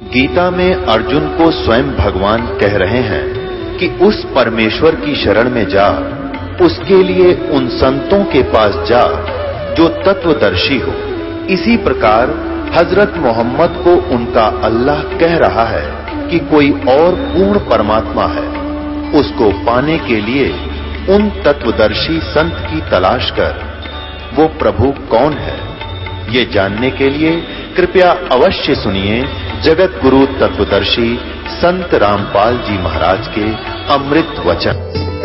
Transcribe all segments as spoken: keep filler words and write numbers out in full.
गीता में अर्जुन को स्वयं भगवान कह रहे हैं कि उस परमेश्वर की शरण में जा, उसके लिए उन संतों के पास जा जो तत्वदर्शी हो। इसी प्रकार हजरत मोहम्मद को उनका अल्लाह कह रहा है कि कोई और पूर्ण परमात्मा है। उसको पाने के लिए उन तत्वदर्शी संत की तलाश कर। वो प्रभु कौन है, ये जानने के लिए कृपया अवश्य सुनिए जगत गुरु तत्वदर्शी संत रामपाल जी महाराज के अमृत वचन।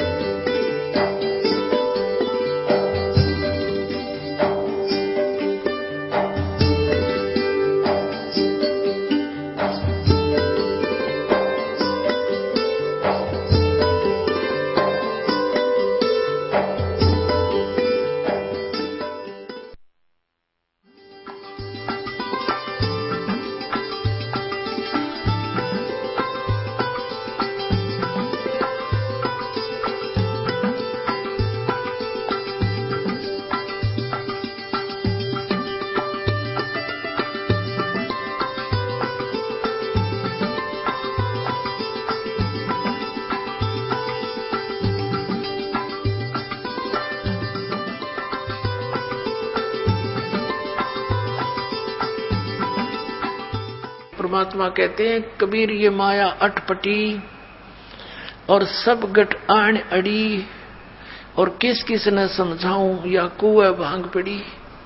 परमात्मा कहते हैं कबीर ये माया अटपटी और सब गट आण अड़ी, और किस किस ने समझाऊं या कुएं भांग पड़ी।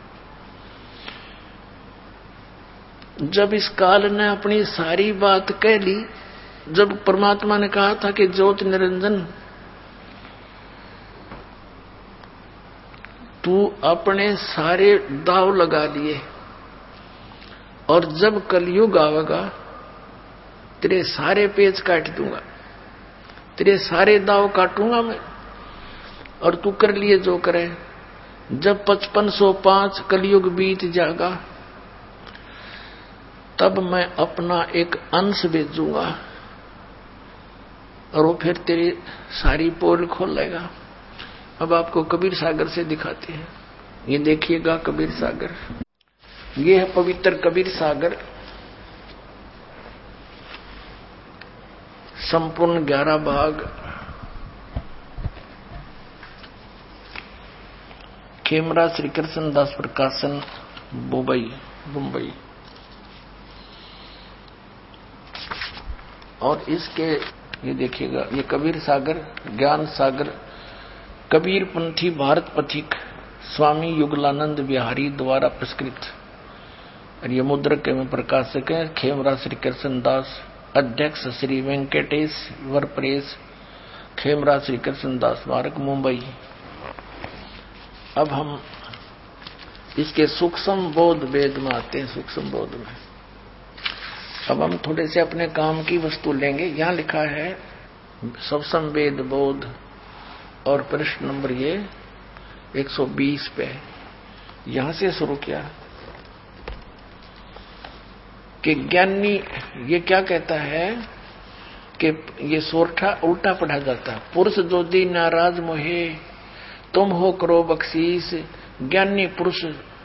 जब इस काल ने अपनी सारी बात कह ली, जब परमात्मा ने कहा था कि ज्योत निरंजन तू अपने सारे दाव लगा लिए, और जब कलयुग आवेगा तेरे सारे पेच काट दूंगा, तेरे सारे दाव काटूंगा मैं, और तू कर लिए जो करे। जब पचपन सौ पांच कलयुग बीत जाएगा तब मैं अपना एक अंश भेजूंगा और वो फिर तेरी सारी पोल खोल लेगा। अब आपको कबीर सागर से दिखाते हैं, ये देखिएगा कबीर सागर। ये है पवित्र कबीर सागर, संपूर्ण ग्यारह भाग। खेमरा श्री कृष्ण दास प्रकाशन, मुंबई मुंबई। और इसके ये देखिएगा, ये कबीर सागर, ज्ञान सागर, कबीर पंथी भारत पथिक स्वामी युगलानंद बिहारी द्वारा पुरस्कृत। और ये मुद्रक के में प्रकाशक है खेमरा श्री कृष्ण दास, अध्यक्ष श्री वेंकटेश वर प्रेस, खेमरा श्री कृष्ण दास स्मारक, मुंबई। अब हम इसके सूक्ष्म बोध वेद में आते हैं। सूक्ष्म बोध में अब हम थोड़े से अपने काम की वस्तु लेंगे। यहां लिखा है सूक्ष्म वेद बोध, और प्रश्न नंबर ये एक सौ बीस पे, यहां से शुरू किया कि ज्ञानी ये क्या कहता है कि ये सोरठा उल्टा पढ़ा जाता है। पुरुष जो दी नाराज मोहे तुम हो करो बख्शीश, ज्ञानी पुरुष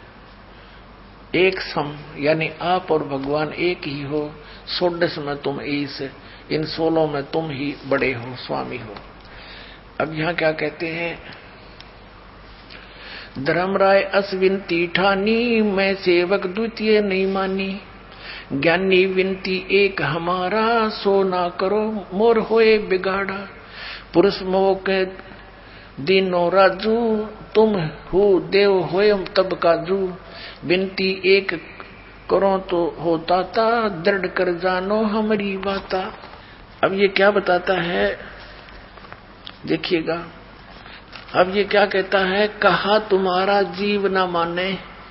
एक सम, यानी आप और भगवान एक ही हो। सोडस में तुम ईस, इन सोलों में तुम ही बड़े हो, स्वामी हो। अब यहां क्या कहते हैं, धर्मराय अश्विनती ठानी, मैं सेवक द्वितीय नहीं मानी। ज्ञानी विनती एक हमारा, सो ना करो मोर होए बिगाड़ा। पुरुष मोह के दीनो राजू, तुम हो देव होए तब काजू। विनती एक करो तो होता था, दृढ़ कर जानो हमारी बाता। अब ये क्या बताता है, देखिएगा। अब ये क्या कहता है, कहा तुम्हारा जीव न माने,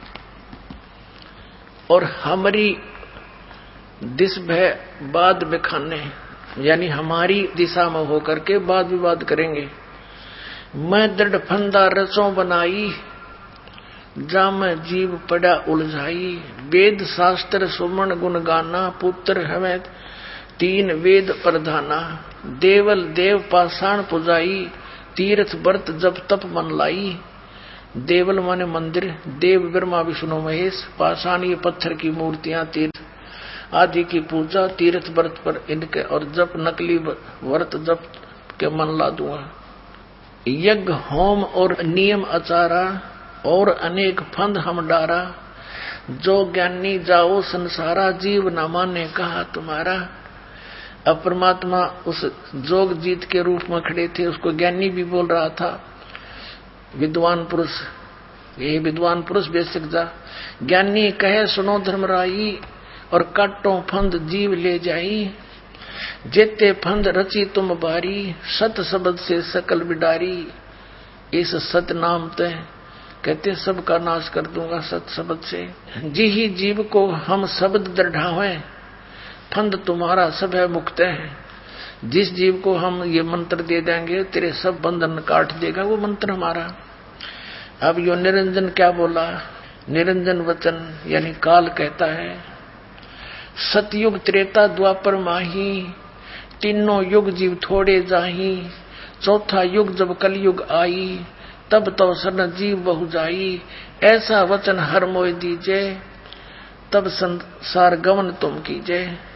और हमारी दिस भय बाद बिखाने, यानी हमारी दिशा में होकर के वाद विवाद करेंगे। मैं दृढ़ फंदा रसों बनाई, जा मैं जीव पड़ा उलझाई। वेद शास्त्र सुमन गुण गाना, पुत्र हमें तीन वेद प्रधाना। देवल देव पाषाण पुजाई, तीर्थ व्रत जब तप मन लाई। देवल माने मंदिर, देव ब्रह्मा विष्णु महेश, पाषाण ये पत्थर की मूर्तियां, तीर्थ आदि की पूजा तीर्थ व्रत पर इनके और जप नकली व्रत जप के मन ला दूंगा। यज्ञ होम और नियम आचारा और अनेक फंद हम डारा, जो ज्ञानी जाओ संसारा, जीव न माने कहा तुम्हारा। अब परमात्मा उस जोग जीत के रूप में खड़े थे, उसको ज्ञानी भी बोल रहा था, विद्वान पुरुष, ये विद्वान पुरुष बेसिक जा। ज्ञानी कहे सुनो धर्मराई, और काटो फंद जीव ले जाई। जेते फंद रची तुम बारी, सत शब्द से सकल बिडारी। इस सत नाम ते कहते सबका नाश कर दूंगा सत शब्द से। जी ही जीव को हम शब्द दृढ़ावे, फंद तुम्हारा सब है मुक्त है। जिस जीव को हम ये मंत्र दे देंगे तेरे सब बंधन काट देगा, वो मंत्र हमारा। अब यो निरंजन क्या बोला? निरंजन वचन यानी काल कहता है, सतयुग त्रेता द्वापर माही, तीनों युग जीव थोड़े जाही। चौथा युग जब कलयुग आई, तब तो सन जीव बहु जाई। ऐसा वचन हर मोय दीजे, तब संसार गमन तुम कीजे।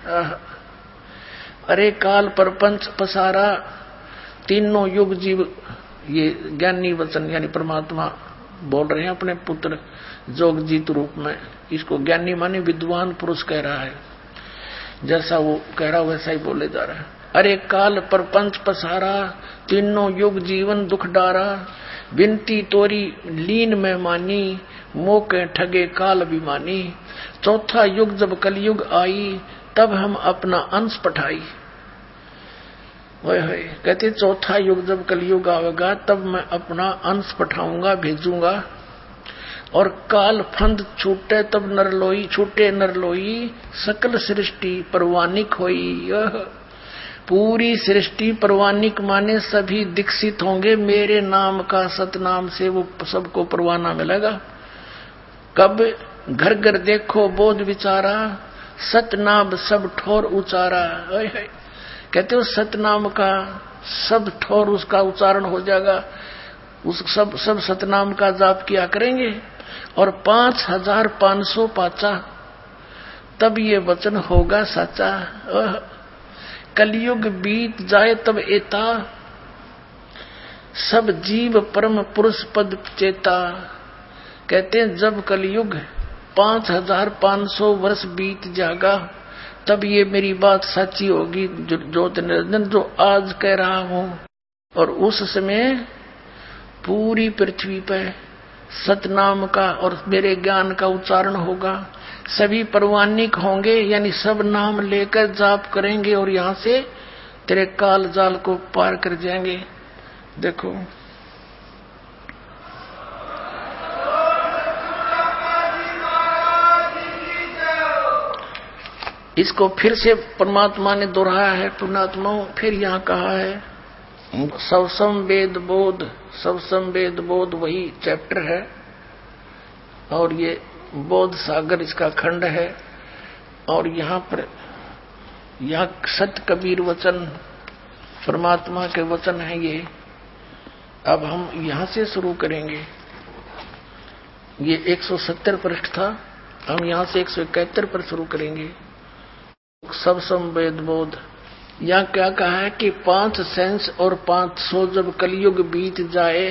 अरे काल परपंच पसारा, तीनों युग जीव, ये ज्ञानी वचन यानी परमात्मा बोल रहे हैं अपने पुत्र जोगजीत रूप में। इसको ज्ञानी माने विद्वान पुरुष कह रहा है, जैसा वो कह रहा वैसा ही बोले जा रहा है। अरे काल परपंच पसारा, तीनों युग जीवन दुख डारा। बिनती तोरी लीन में मानी, मोके ठगे काल अभिमानी। चौथा युग जब कलयुग आई, तब हम अपना अंश पठाई। वह कहते चौथा युग जब कलयुग आवेगा, तब मैं अपना अंश पठाऊंगा, भेजूंगा। और काल फंद छूटे तब नरलोई, छूटे नरलोई, सकल सृष्टि परवानिक होई। पूरी सृष्टि परवानिक माने सभी दीक्षित होंगे मेरे नाम का, सतनाम से वो सबको परवाना मिलेगा। कब? घर घर देखो बोध विचारा, सतनाम सब ठोर उचारा। कहते हो सतनाम का सब ठोर उसका उच्चारण हो जाएगा, उस सब सब सतनाम का जाप किया करेंगे। और पांच हजार पांच सौ पाचा, तब ये वचन होगा सच्चा। कलयुग बीत जाए तब एता, सब जीव परम पुरुष पद चेता। कहते हैं जब कलयुग पांच हजार पांच सौ वर्ष बीत जाएगा, तब ये मेरी बात सच्ची होगी जो ज्योत निरंजन जो आज कह रहा हूं। और उस समय पूरी पृथ्वी पर सतनाम का और मेरे ज्ञान का उच्चारण होगा। सभी परवानिक होंगे, यानी सब नाम लेकर जाप करेंगे और यहाँ से तेरे काल जाल को पार कर जाएंगे। देखो इसको फिर से परमात्मा ने दोहराया है, पुण्यात्माओं। फिर यहाँ कहा है सवसम वेद बोध, सवसम वेद बोध वही चैप्टर है, और ये बोध सागर इसका खंड है। और यहाँ पर यहाँ सत कबीर वचन परमात्मा के वचन है ये। अब हम यहाँ से शुरू करेंगे। ये एक सौ सत्तर पृष्ठ था, हम यहाँ से एक सौ इकहत्तर पर शुरू करेंगे। सब संवेद बोध। यहाँ क्या कहा है कि पांच सेंस और पांच सौ जब कलयुग बीत जाए,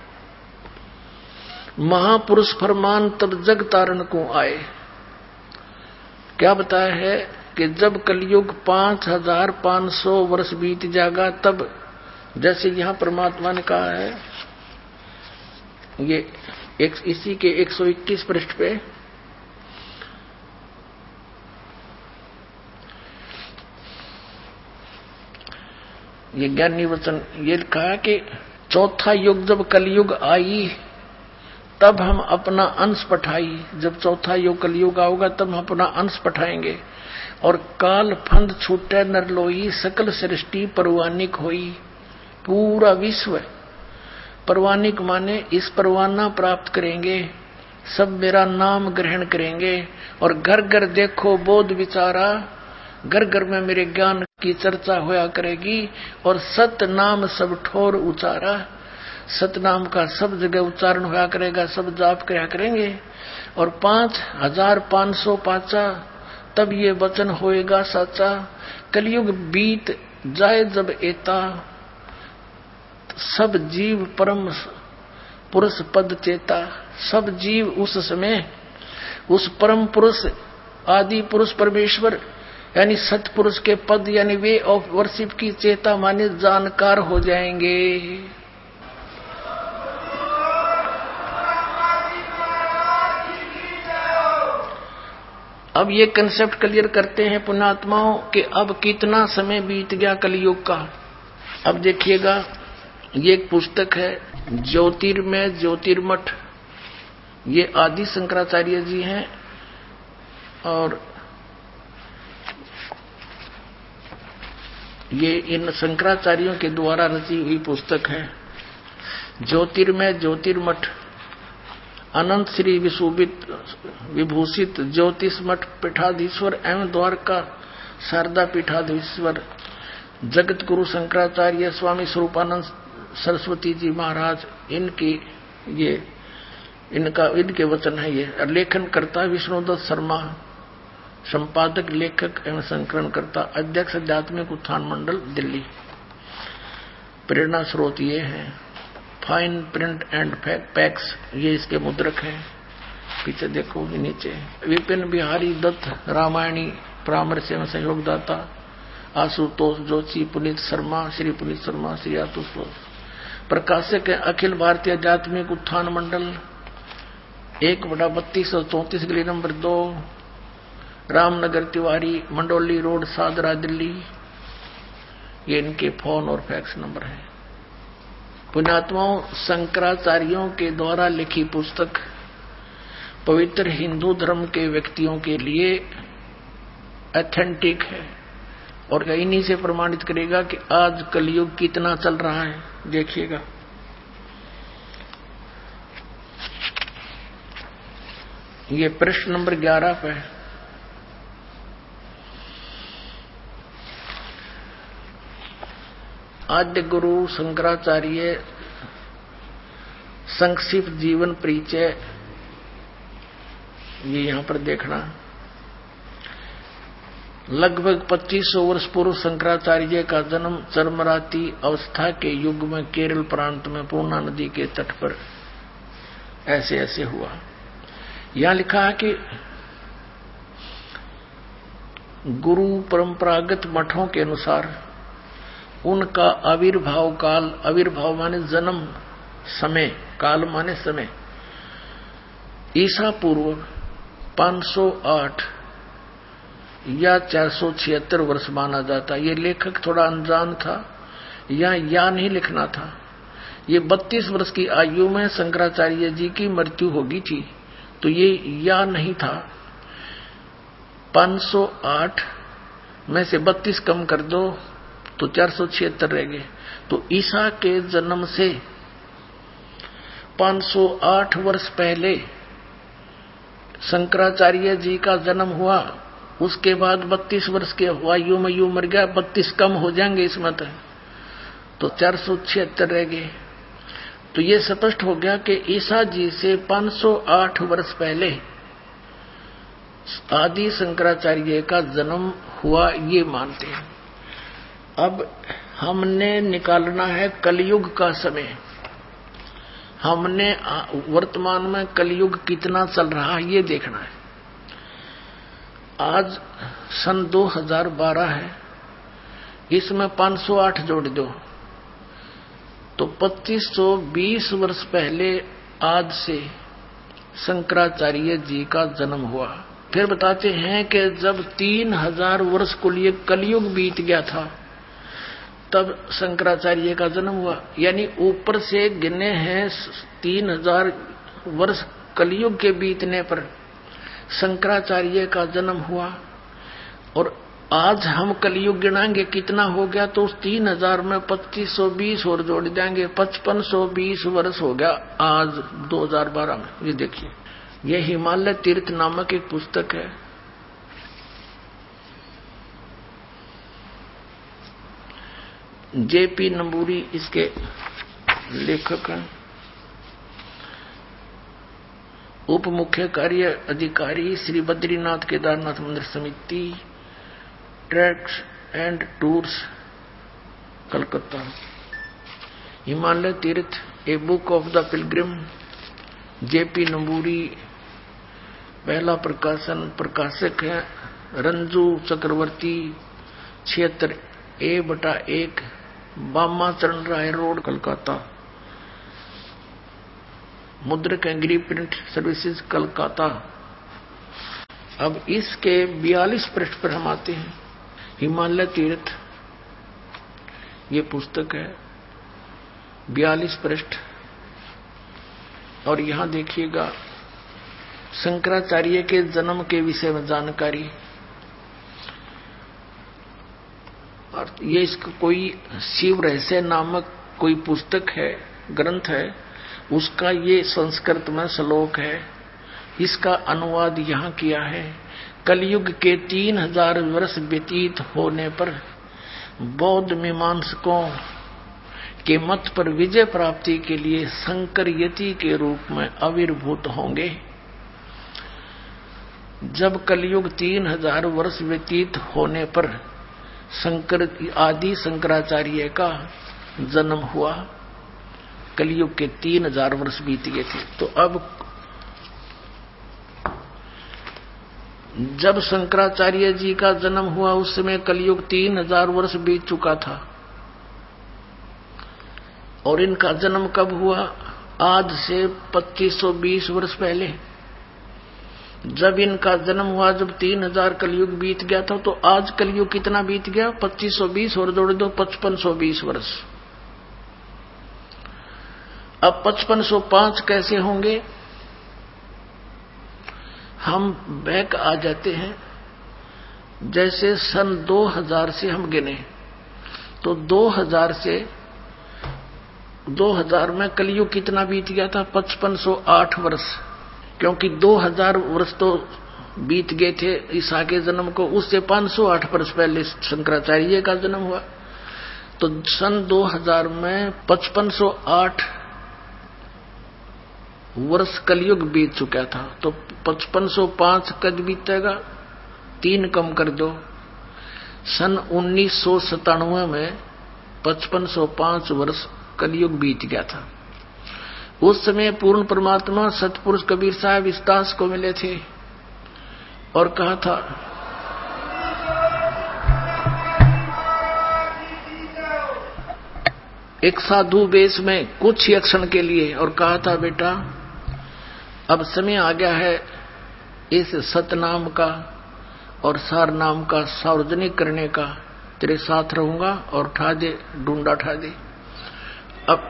महापुरुष फरमान तब जग तारण को आए। क्या बताया है कि जब कलयुग पांच हजार पांच सौ वर्ष बीत जाएगा, तब जैसे यहाँ परमात्मा ने कहा है, ये एक, इसी के एक सौ इक्कीस पृष्ठ पे ये ज्ञानी वचन ये लिखा है कि चौथा युग जब कलयुग आई, तब हम अपना अंश पठाई। जब चौथा युग कलयुग आओगा तब हम अपना अंश पठाएंगे। और काल फंद छूटे नरलोई, सकल सृष्टि परवानिक होई। पूरा विश्व परवानिक माने इस परवाना प्राप्त करेंगे, सब मेरा नाम ग्रहण करेंगे। और घर घर देखो बोध विचारा, घर घर में मेरे ज्ञान की चर्चा होया करेगी। और सत नाम सब ठोर उचारा, सतनाम का सब जगह उच्चारण होया करेगा, सब जाप किया करेंगे। और पांच हजार पांच सौ पाचा, तब ये वचन होएगा साचा। कलयुग बीत जाए जब एता, सब जीव परम पुरुष पद चेता। सब जीव उस समय उस परम पुरुष आदि पुरुष परमेश्वर यानी सतपुरुष के पद यानी वे ऑफ वर्शिप की चेता माने जानकार हो जाएंगे। अब ये कंसेप्ट क्लियर करते हैं पुण्यात्माओं कि अब कितना समय बीत गया कलयुग का। अब देखिएगा, ये एक पुस्तक है ज्योतिर्मय ज्योतिर्मठ, ये आदि शंकराचार्य जी हैं और ये इन शंकराचार्यों के द्वारा रची हुई पुस्तक है ज्योतिर्मय ज्योतिर्मठ। अनंत श्री विशोभित विभूषित ज्योतिष मठ पीठाधीश्वर एवं द्वारका शारदा पीठाधीश्वर जगत गुरु शंकराचार्य स्वामी स्वरूपानंद सरस्वती जी महाराज, इनकी ये इनका इनके वचन है। ये लेखन करता विष्णुदत्त शर्मा, संपादक लेखक एवं संकलन करता अध्यक्ष आध्यात्मिक उत्थान मंडल दिल्ली। प्रेरणा स्रोत ये है फाइन प्रिंट एंड पैक्स, ये इसके मुद्रक हैं। पीछे देखो नीचे विपिन बिहारी दत्त रामायणी परामर्श एवं सहयोगदाता आशुतोष जोशी, पुनीत शर्मा, श्री पुनीत शर्मा, श्री आशुतोष। प्रकाशक है अखिल भारतीय आध्यात्मिक उत्थान मंडल, एक बटा बत्तीस सौ चौतीस गली नंबर दो, रामनगर तिवारी, मंडोली रोड, सादरा, दिल्ली। ये इनके फोन और फैक्स नंबर है। पुण्यात्माओं, शंकराचार्यों के द्वारा लिखी पुस्तक पवित्र हिंदू धर्म के व्यक्तियों के लिए ऑथेंटिक है और इन्हीं से प्रमाणित करेगा कि आज कलयुग कितना चल रहा है। देखिएगा, ये प्रश्न नंबर ग्यारह पे है। आद्य गुरु शंकराचार्य संक्षिप्त जीवन परिचय, ये यहां पर देखना। लगभग पच्चीस सौ वर्ष पूर्व शंकराचार्य का जन्म चरमराती अवस्था के युग में केरल प्रांत में पूर्णा नदी के तट पर ऐसे ऐसे हुआ। यहां लिखा है कि गुरु परंपरागत मठों के अनुसार उनका आविर्भाव काल, आविर्भाव माने जन्म, समय, काल माने समय, ईसा पूर्व पाँच सौ आठ या चार सौ छिहत्तर वर्ष माना जाता। ये लेखक थोड़ा अनजान था या या नहीं लिखना था। ये बत्तीस वर्ष की आयु में शंकराचार्य जी की मृत्यु होगी थी, तो ये या नहीं था। पाँच सौ आठ में से बत्तीस कम कर दो तो चार सौ छिहत्तर रह गए। तो ईसा के जन्म से पाँच सौ आठ वर्ष पहले शंकराचार्य जी का जन्म हुआ। उसके बाद बत्तीस वर्ष के आयु में यू मर गया, बत्तीस कम हो जाएंगे इसमें तो चार सौ छिहत्तर रह गए। तो ये स्पष्ट हो गया कि ईसा जी से पाँच सौ आठ वर्ष पहले आदि शंकराचार्य का जन्म हुआ, ये मानते हैं। अब हमने निकालना है कलयुग का समय। हमने वर्तमान में कलयुग कितना चल रहा है ये देखना है। आज सन दो हज़ार बारह है, इसमें पाँच सौ आठ जोड़ दो तो पच्चीस सौ बीस वर्ष पहले आज से शंकराचार्य जी का जन्म हुआ। फिर बताते हैं कि जब तीन हजार वर्ष को लिए कलयुग बीत गया था तब शंकराचार्य का जन्म हुआ। यानी ऊपर से गिने हैं तीन हजार वर्ष कलयुग के बीतने पर शंकराचार्य का जन्म हुआ। और आज हम कलयुग गिनाएंगे कितना हो गया तो उस तीन हजार में पच्चीस सौ बीस और जोड़ देंगे, पचपन सौ बीस वर्ष हो गया आज दो हजार बारह में। ये देखिए, ये हिमालय तीर्थ नामक एक पुस्तक है। जेपी नंबूरी इसके लेखक हैं। उप मुख्य कार्य अधिकारी श्री बद्रीनाथ केदारनाथ मंदिर समिति, treks and tours, Calcutta. Himalaya तीर्थ a book of the pilgrim, JP Namboori, पहला प्रकाशन, प्रकाशक है रंजू चक्रवर्ती, क्षेत्र ए बटा एक, बामा चरण राय रोड, कलकत्ता। मुद्रक एंग्री प्रिंट सर्विसेज, कलकत्ता। अब इसके बयालीस पृष्ठ पर हम आते हैं। हिमालय तीर्थ ये पुस्तक है, बयालीस पृष्ठ। और यहां देखिएगा शंकराचार्य के जन्म के विषय में जानकारी। और ये इसका कोई शिव रहस्य नामक कोई पुस्तक है, ग्रंथ है, उसका ये संस्कृत में श्लोक है। इसका अनुवाद यहाँ किया है। कलयुग के तीन हजार वर्ष व्यतीत होने पर बौद्ध मीमांसकों के मत पर विजय प्राप्ति के लिए शंकर यति के रूप में आविर्भूत होंगे। जब कलयुग तीन हजार वर्ष व्यतीत होने पर शंकर आदि शंकराचार्य का जन्म हुआ। कलयुग के तीन हजार वर्ष बीत गए थे। तो अब जब शंकराचार्य जी का जन्म हुआ उस समय कलयुग तीन हजार वर्ष बीत चुका था। और इनका जन्म कब हुआ? आज से पच्चीस सौ बीस वर्ष पहले। जब इनका जन्म हुआ, जब तीन हजार कलयुग बीत गया था, तो आज कलयुग कितना बीत गया? पच्चीस सौ बीस और जोड़ दो पचपन सौ बीस वर्ष। अब पचपन सौ पांच कैसे होंगे? हम बैक आ जाते हैं। जैसे सन दो हजार से हम गिने तो दो हजार से दो हजार में कलयुग कितना बीत गया था? पचपन सौ आठ वर्ष। क्योंकि दो हजार वर्ष तो बीत गए थे ईसा के जन्म को, उससे पांच सौ आठ वर्ष पहले शंकराचार्य का जन्म हुआ। तो सन दो हजार में पचपन सौ आठ वर्ष कलयुग बीत चुका था। तो पचपन सौ पांच कद बीतेगा? तीन कम कर दो। सन उन्नीस सौ सतानवे में पचपन सौ पांच वर्ष कलयुग बीत गया था। उस समय पूर्ण परमात्मा सतपुरुष कबीर साहब इस दास को मिले थे और कहा था, एक साधु वेश में कुछ ही क्षण के लिए, और कहा था, बेटा अब समय आ गया है इस सतनाम का और सार नाम का सार्वजनिक करने का। तेरे साथ रहूंगा और उठा दे, ढूंढा उठा दे। अब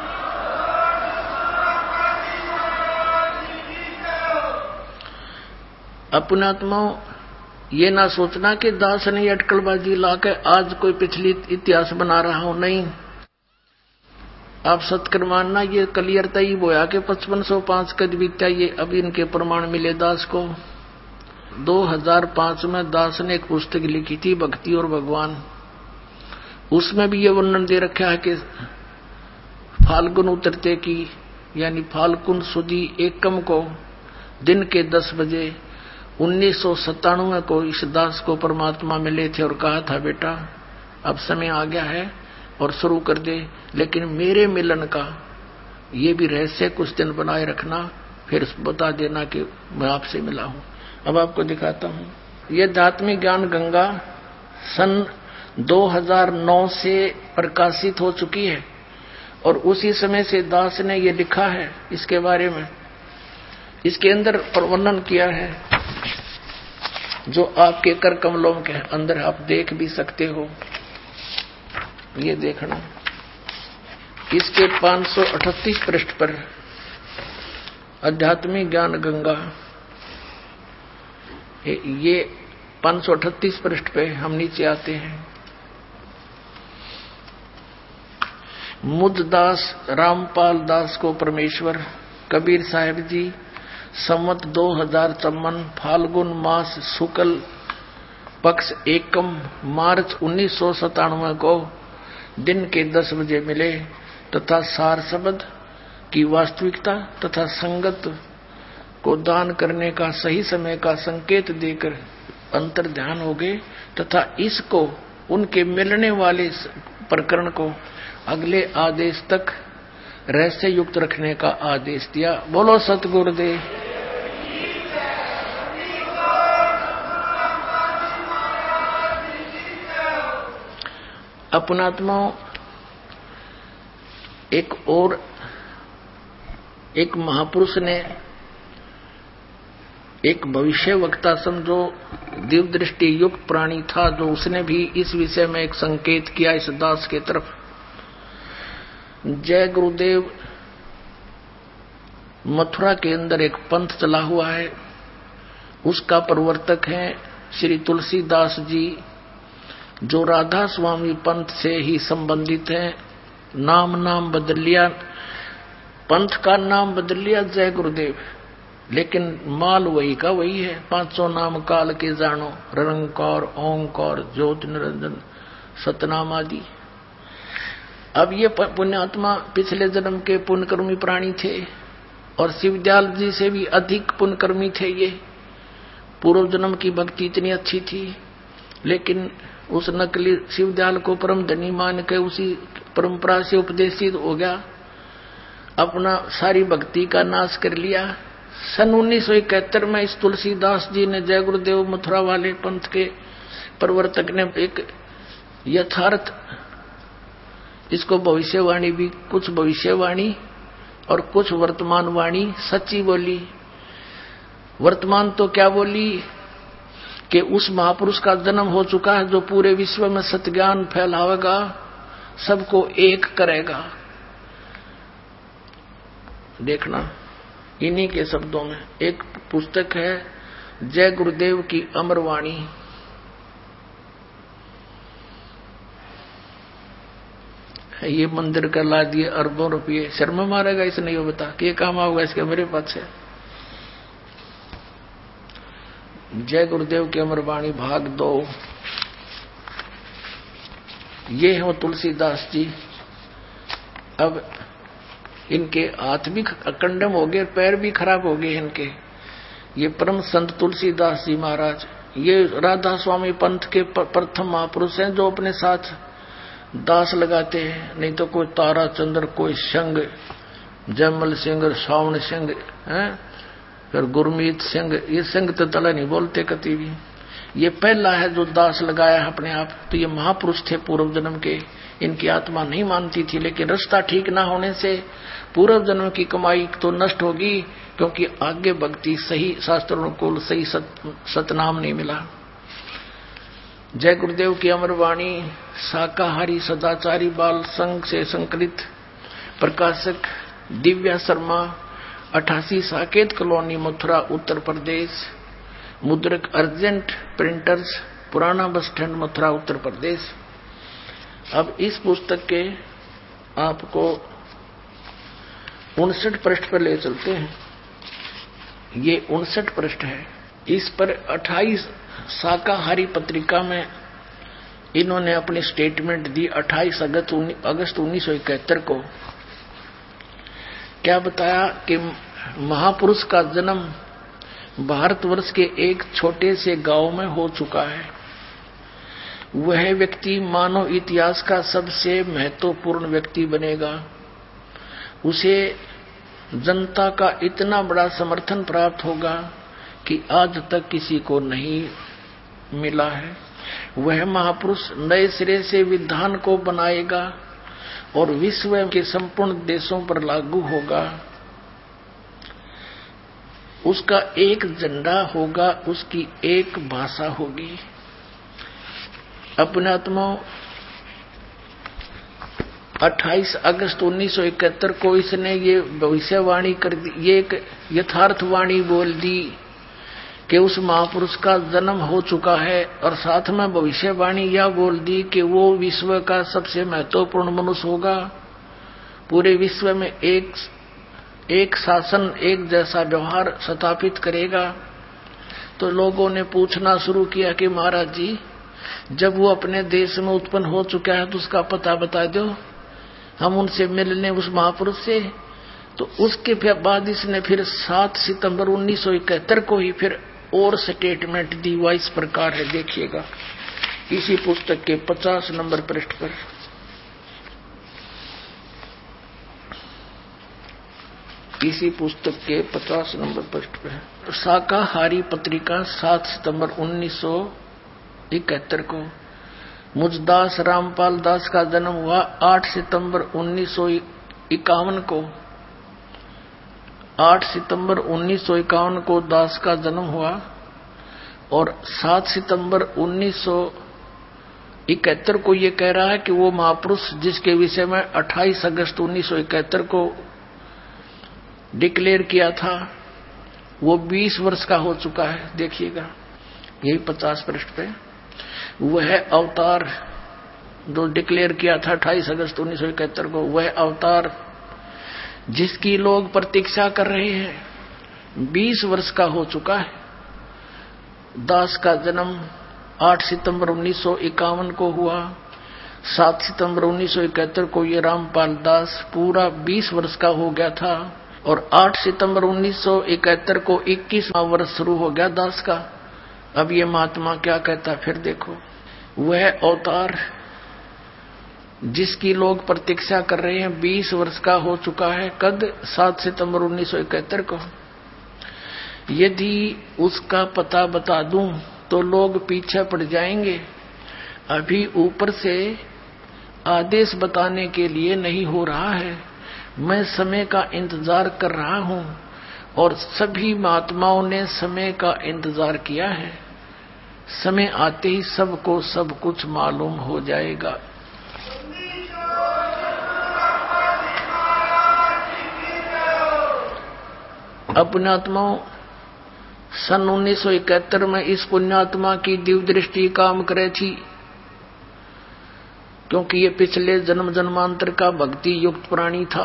अपने आत्माओं ये ना सोचना कि दास ने अटकलबाजी लाके आज कोई पिछली इतिहास बना रहा हूं। नहीं, आप सत्कर मानना, ये क्लियर तय बोया कि पचपन सौ पांच कद बीता। ये अब इनके प्रमाण मिले दास को। दो हजार पांच में दास ने एक पुस्तक लिखी थी, भक्ति और भगवान। उसमें भी ये वर्णन दे रखा है कि फाल्गुन उतरते की यानी फाल्गुन सुदी एकम को दिन के दस बजे उन्नीस सौ सत्तानवे को इस दास को परमात्मा मिले थे और कहा था, बेटा अब समय आ गया है और शुरू कर दे। लेकिन मेरे मिलन का ये भी रहस्य कुछ दिन बनाए रखना, फिर बता देना कि मैं आपसे मिला हूं। अब आपको दिखाता हूं। ये आध्यात्मिक ज्ञान गंगा सन दो हजार नौ से प्रकाशित हो चुकी है और उसी समय से दास ने ये लिखा है इसके बारे में। इसके अंदर वर्णन किया है जो आपके कर कमलों के अंदर आप देख भी सकते हो। ये देखना, इसके पांच सौ अठतीस पृष्ठ पर आध्यात्मिक ज्ञान गंगा, ये पांच सौ अठतीस पृष्ठ पे हम नीचे आते हैं। मुद्दास रामपाल दास को परमेश्वर कबीर साहिब जी संवत दो हजार चौवन फाल्गुन मास शुक्ल पक्ष एकम मार्च उन्नीस सौ सतानवे को दिन के दस बजे मिले तथा सार शब्द की वास्तविकता तथा संगत को दान करने का सही समय का संकेत देकर अंतर ध्यान हो गए तथा इसको उनके मिलने वाले प्रकरण को अगले आदेश तक रहस्य युक्त रखने का आदेश दिया। बोलो सतगुरुदेव। अपनात्मा एक और एक महापुरुष ने एक भविष्य वक्ता समझो दिव्य दृष्टि युक्त प्राणी था, जो उसने भी इस विषय में एक संकेत किया इस दास के तरफ। जय गुरुदेव मथुरा के अंदर एक पंथ चला हुआ है, उसका प्रवर्तक है श्री तुलसीदास जी, जो राधा स्वामी पंथ से ही संबंधित है। नाम नाम बदल लिया, पंथ का नाम बदल लिया जय गुरुदेव, लेकिन माल वही का वही है। पांचों नाम काल के जानो, निरंकार ओंकार ज्योति निरंजन सतनाम आदि। अब ये पुण्यात्मा पिछले जन्म के पुण्यकर्मी प्राणी थे और शिवदयाल जी से भी अधिक पुण्यकर्मी थे। ये पूर्व जन्म की भक्ति इतनी अच्छी थी, लेकिन उस नकली शिवदयाल को परम धनी मान के उसी परंपरा से उपदेशित हो गया, अपना सारी भक्ति का नाश कर लिया। सन उन्नीस सौ इकहत्तर में इस तुलसीदास जी ने जय गुरुदेव मथुरा वाले पंथ के प्रवर्तक ने एक यथार्थ, इसको भविष्यवाणी भी, कुछ भविष्यवाणी और कुछ वर्तमान वाणी सच्ची बोली। वर्तमान तो क्या बोली कि उस महापुरुष का जन्म हो चुका है जो पूरे विश्व में सत्ज्ञान फैलावेगा, सबको एक करेगा। देखना इन्हीं के शब्दों में एक पुस्तक है जय गुरुदेव की अमर वाणी। ये मंदिर का ला दिए अरबों रुपये, शर्मा मारेगा इसने, ये बता कि ये काम आओगे इसके मेरे पास है। जय गुरुदेव की अमर वाणी भाग दो। ये हो तुलसीदास जी। अब इनके हाथ भी कंडम हो गए, पैर भी खराब हो गए इनके। ये परम संत तुलसीदास जी महाराज, ये राधा स्वामी पंथ के प्रथम महापुरुष हैं, जो अपने साथ दास लगाते हैं। नहीं तो कोई तारा चंद्र, कोई संग, जयमल सिंह, सावण सिंह है, फिर गुरमीत सिंह, ये सिंह तो तला नहीं बोलते कभी भी। ये पहला है जो दास लगाया अपने आप। तो ये महापुरुष थे पूर्व जन्म के, इनकी आत्मा नहीं मानती थी, लेकिन रास्ता ठीक ना होने से पूर्व जन्म की कमाई तो नष्ट होगी, क्योंकि आगे भक्ति सही शास्त्रों को सही सत, सतनाम नहीं मिला। जय गुरुदेव की अमर वाणी शाकाहारी सदाचारी बाल संघ से संकलित, प्रकाशक दिव्या शर्मा, अठासी साकेत कॉलोनी मथुरा उत्तर प्रदेश, मुद्रक अर्जेंट प्रिंटर्स, पुराना बस स्टैंड मथुरा उत्तर प्रदेश। अब इस पुस्तक के आपको उनसठ पृष्ठ पर ले चलते हैं। ये उनसठ पृष्ठ है। इस पर अट्ठाईस शाकाहारी पत्रिका में इन्होंने अपनी स्टेटमेंट दी अट्ठाईस अगस्त उन्नीस सौ इकहत्तर को। क्या बताया कि महापुरुष का जन्म भारतवर्ष के एक छोटे से गांव में हो चुका है। वह व्यक्ति मानव इतिहास का सबसे महत्वपूर्ण व्यक्ति बनेगा। उसे जनता का इतना बड़ा समर्थन प्राप्त होगा कि आज तक किसी को नहीं मिला है। वह महापुरुष नए सिरे से विधान को बनाएगा और विश्व के संपूर्ण देशों पर लागू होगा। उसका एक झंडा होगा, उसकी एक भाषा होगी। अपने आत्मा अट्ठाईस अगस्त उन्नीस सौ इकहत्तर को इसने ये भविष्यवाणी कर दी, ये एक यथार्थवाणी बोल दी कि उस महापुरुष का जन्म हो चुका है, और साथ में भविष्यवाणी यह बोल दी कि वो विश्व का सबसे महत्वपूर्ण मनुष्य होगा। पूरे विश्व में एक एक शासन, एक जैसा व्यवहार स्थापित करेगा। तो लोगों ने पूछना शुरू किया कि महाराज जी, जब वो अपने देश में उत्पन्न हो चुका है तो उसका पता बता दो, हम उनसे मिलने उस महापुरुष से। तो उसके बाद इसने फिर सात सितंबर उन्नीस सौ इकहत्तर को ही फिर और स्टेटमेंट दी हुआ इस प्रकार है, देखिएगा इसी पुस्तक के पचास नंबर पृष्ठ पर। इसी पुस्तक के पचास नंबर पृष्ठ पर शाकाहारी पत्रिका सात सितंबर उन्नीस सौ इकहत्तर को। मुझदास रामपाल दास का जन्म हुआ आठ सितंबर उन्नीस सौ इक्यावन को। आठ सितंबर उन्नीस सौ इक्यावन को दास का जन्म हुआ और सात सितंबर उन्नीस सौ इकहत्तर को ये कह रहा है कि वो महापुरुष जिसके विषय में अट्ठाईस अगस्त उन्नीस सौ इकहत्तर को डिक्लेयर किया था वो बीस वर्ष का हो चुका है। देखिएगा यही पचास पृष्ठ पे वह अवतार जो डिक्लेयर किया था अट्ठाईस अगस्त उन्नीस सौ इकहत्तर को, वह अवतार जिसकी लोग प्रतीक्षा कर रहे हैं बीस वर्ष का हो चुका है। दास का जन्म आठ सितंबर उन्नीस सौ इक्यावन को हुआ, सात सितंबर उन्नीस सौ इकहत्तर को ये रामपाल दास पूरा बीस वर्ष का हो गया था और आठ सितंबर उन्नीस सौ इकहत्तर को इक्कीसवां वर्ष शुरू हो गया दास का। अब ये महात्मा क्या कहता फिर देखो, वह अवतार जिसकी लोग प्रतीक्षा कर रहे हैं बीस वर्ष का हो चुका है। कद? सात सितंबर उन्नीस सौ इकहत्तर को। यदि उसका पता बता दूं तो लोग पीछे पड़ जाएंगे। अभी ऊपर से आदेश बताने के लिए नहीं हो रहा है, मैं समय का इंतजार कर रहा हूं और सभी महात्माओं ने समय का इंतजार किया है। समय आते ही सबको सब कुछ मालूम हो जाएगा। पुण्यात्माओं, सन उन्नीस सौ इकहत्तर में इस पुण्यात्मा की दिव्य दृष्टि काम करे थी, क्योंकि ये पिछले जन्म जन्मांतर का भक्ति युक्त प्राणी था।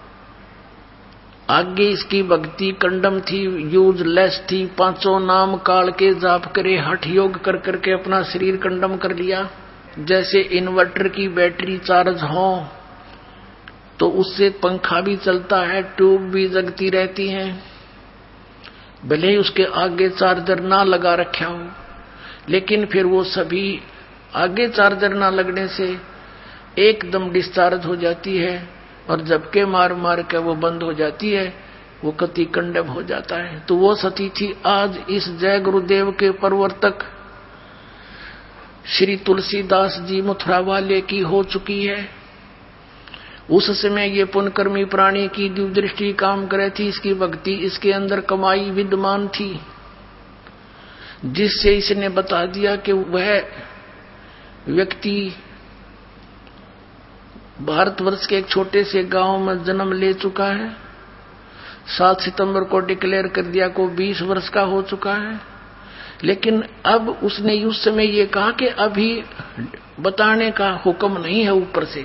आगे इसकी भक्ति कंडम थी, यूजलेस थी। पांचों नाम काल के जाप करे, हठ योग कर करके अपना शरीर कंडम कर लिया। जैसे इन्वर्टर की बैटरी चार्ज हो तो उससे पंखा भी चलता है, ट्यूब भी जगती रहती है, भले ही उसके आगे चार्जर ना लगा रखा हो, लेकिन फिर वो सभी आगे चार्जर ना लगने से एकदम डिस्चार्ज हो जाती है और झपके मार मार के वो बंद हो जाती है, वो कति कंडम हो जाता है। तो वो सती थी आज इस जय गुरुदेव के प्रवर्तक श्री तुलसीदास जी मथुरा वाले की हो चुकी है। उस समय ये पुण्यकर्मी प्राणी की दिव्य दृष्टि काम करे थी, इसकी भक्ति इसके अंदर कमाई विद्यमान थी, जिससे इसने बता दिया कि वह व्यक्ति भारतवर्ष के एक छोटे से गांव में जन्म ले चुका है। सात सितंबर को डिक्लेयर कर दिया को बीस वर्ष का हो चुका है। लेकिन अब उसने उस समय ये कहा कि अभी बताने का हुक्म नहीं है ऊपर से,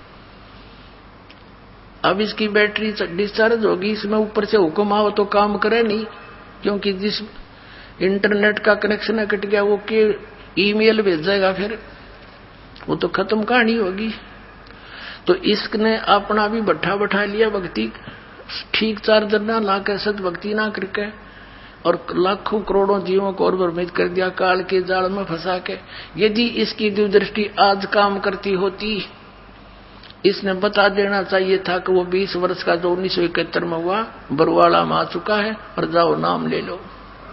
अब इसकी बैटरी डिस्चार्ज होगी, इसमें ऊपर से हुक्म आओ तो काम करे नहीं, क्योंकि जिस इंटरनेट का कनेक्शन कट गया वो के ईमेल भेजेगा, फिर वो तो खत्म कहानी होगी। तो इसने अपना भी बैठा बैठा लिया भक्ति, ठीक चार्जर ना ला के सत भक्ति ना करके, और लाखों करोड़ों जीवों को और भ्रमित कर दिया काल के जाल में फंसा के। यदि इसकी दिव्य दृष्टि आज काम करती होती, इसने बता देना चाहिए था कि वो बीस वर्ष का जो उन्नीस सौ इकहत्तर में हुआ बरवाड़ा में आ चुका है और जाओ नाम ले लो।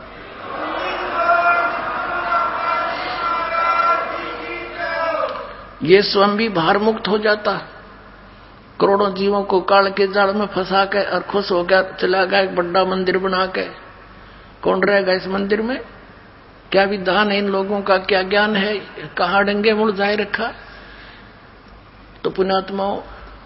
ये स्वयं भी भार मुक्त हो जाता, करोड़ों जीवों को काल के जाल में फंसा के और खुश हो गया, चला गया एक बड़ा मंदिर बना के। कौन रहेगा इस मंदिर में? क्या विधान है इन लोगों का, क्या ज्ञान है, कहाँ डंगे मुड़ जाए रखा। तो पुण्यात्माओं,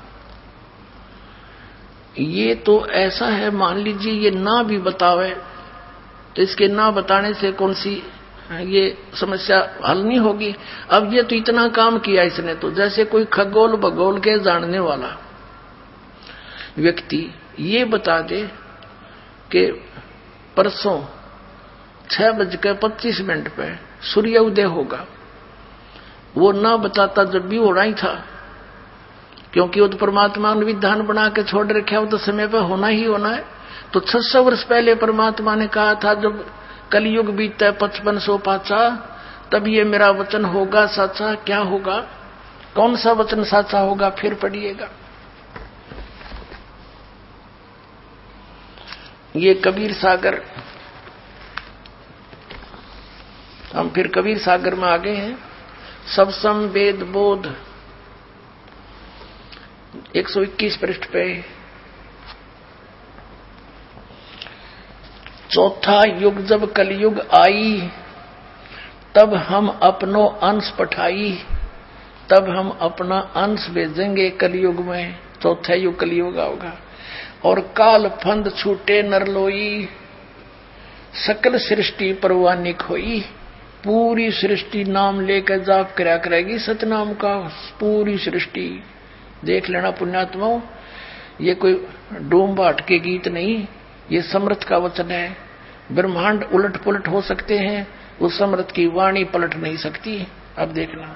ये तो ऐसा है, मान लीजिए ये ना भी बतावे तो इसके ना बताने से कौन सी ये समस्या हल नहीं होगी। अब ये तो इतना काम किया इसने, तो जैसे कोई खगोल भगोल के जानने वाला व्यक्ति ये बता दे कि परसों छह बज के पच्चीस मिनट पे सूर्य उदय होगा, वो ना बताता जब भी होना ही था, क्योंकि वो तो परमात्मा ने विधान बना के छोड़ रखा, वो तो समय पर होना ही होना है। तो छह सौ वर्ष पहले परमात्मा ने कहा था जब कलयुग बीतता है पचपन सौ पाचा, तब ये मेरा वचन होगा साचा। क्या होगा, कौन सा वचन साचा होगा, फिर पढ़िएगा। ये कबीर सागर, हम फिर कबीर सागर में आ गए हैं। सब सम वेद बोध एक सौ इक्कीस पृष्ठ पे। चौथा युग जब कलयुग आई, तब हम अपनो अंश पठाई, तब हम अपना अंश भेजेंगे कलयुग में। चौथा युग कलयुग होगा। और काल फंद छूटे नरलोई, सकल सृष्टि परवानी खोई। पूरी सृष्टि नाम लेकर जाप करा करेगी सतनाम का, पूरी सृष्टि। देख लेना पुण्यात्माओं, ये कोई डोम बाट के गीत नहीं, ये समर्थ का वचन है। ब्रह्मांड उलट पुलट हो सकते हैं, उस समर्थ की वाणी पलट नहीं सकती। अब देखना,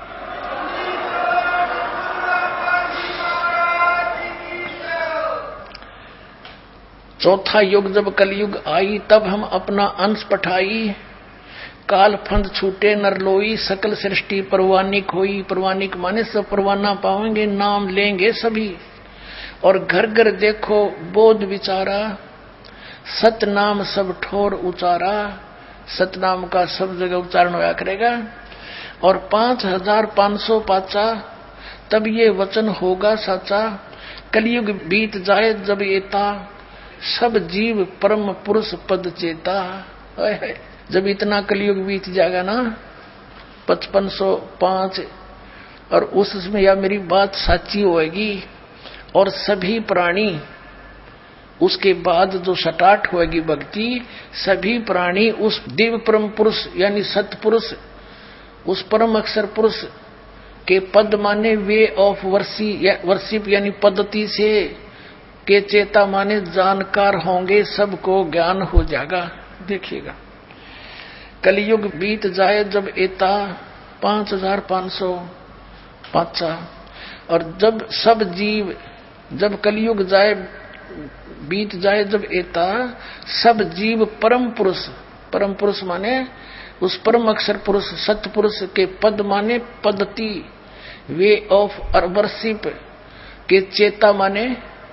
चौथा युग जब कलयुग आई, तब हम अपना अंश पठाई। काल फंद छूटे नरलोई, सकल सृष्टि परवानी खोई। परवानिक माने सब परवाना पाएंगे, नाम लेंगे सभी। और घर घर देखो बोध विचारा, सतनाम सब ठोर उचारा। सतनाम का सब जगह उच्चारण होया करेगा। और पांच हजार पांच सौ पाचा, तब ये वचन होगा साचा। कलयुग बीत जाए जब एता, सब जीव परम पुरुष पद चेता। जब इतना कलयुग बीत जाएगा ना, पचपन सौ पांच, और उसमें या मेरी बात साची होएगी और सभी प्राणी, उसके बाद जो सटाट होएगी भक्ति, सभी प्राणी उस दिव्य परम पुरुष यानी सतपुरुष, उस परम अक्षर पुरुष के पद माने वे ऑफ वर्सी या वर्शिप यानी पद्धति से के चेता माने जानकार होंगे, सबको ज्ञान हो जाएगा। देखिएगा, कलयुग बीत जाए जब एता, पांच हजार पांच सौ पांचा। और जब सब जीव, जब कलयुग जाए बीत जाए जब एता, सब जीव परम पुरुष, परम पुरुष माने उस परम अक्षर पुरुष सत्य पुरुष के पद माने पद्धति, वे ऑफ वर्शिप के चेता माने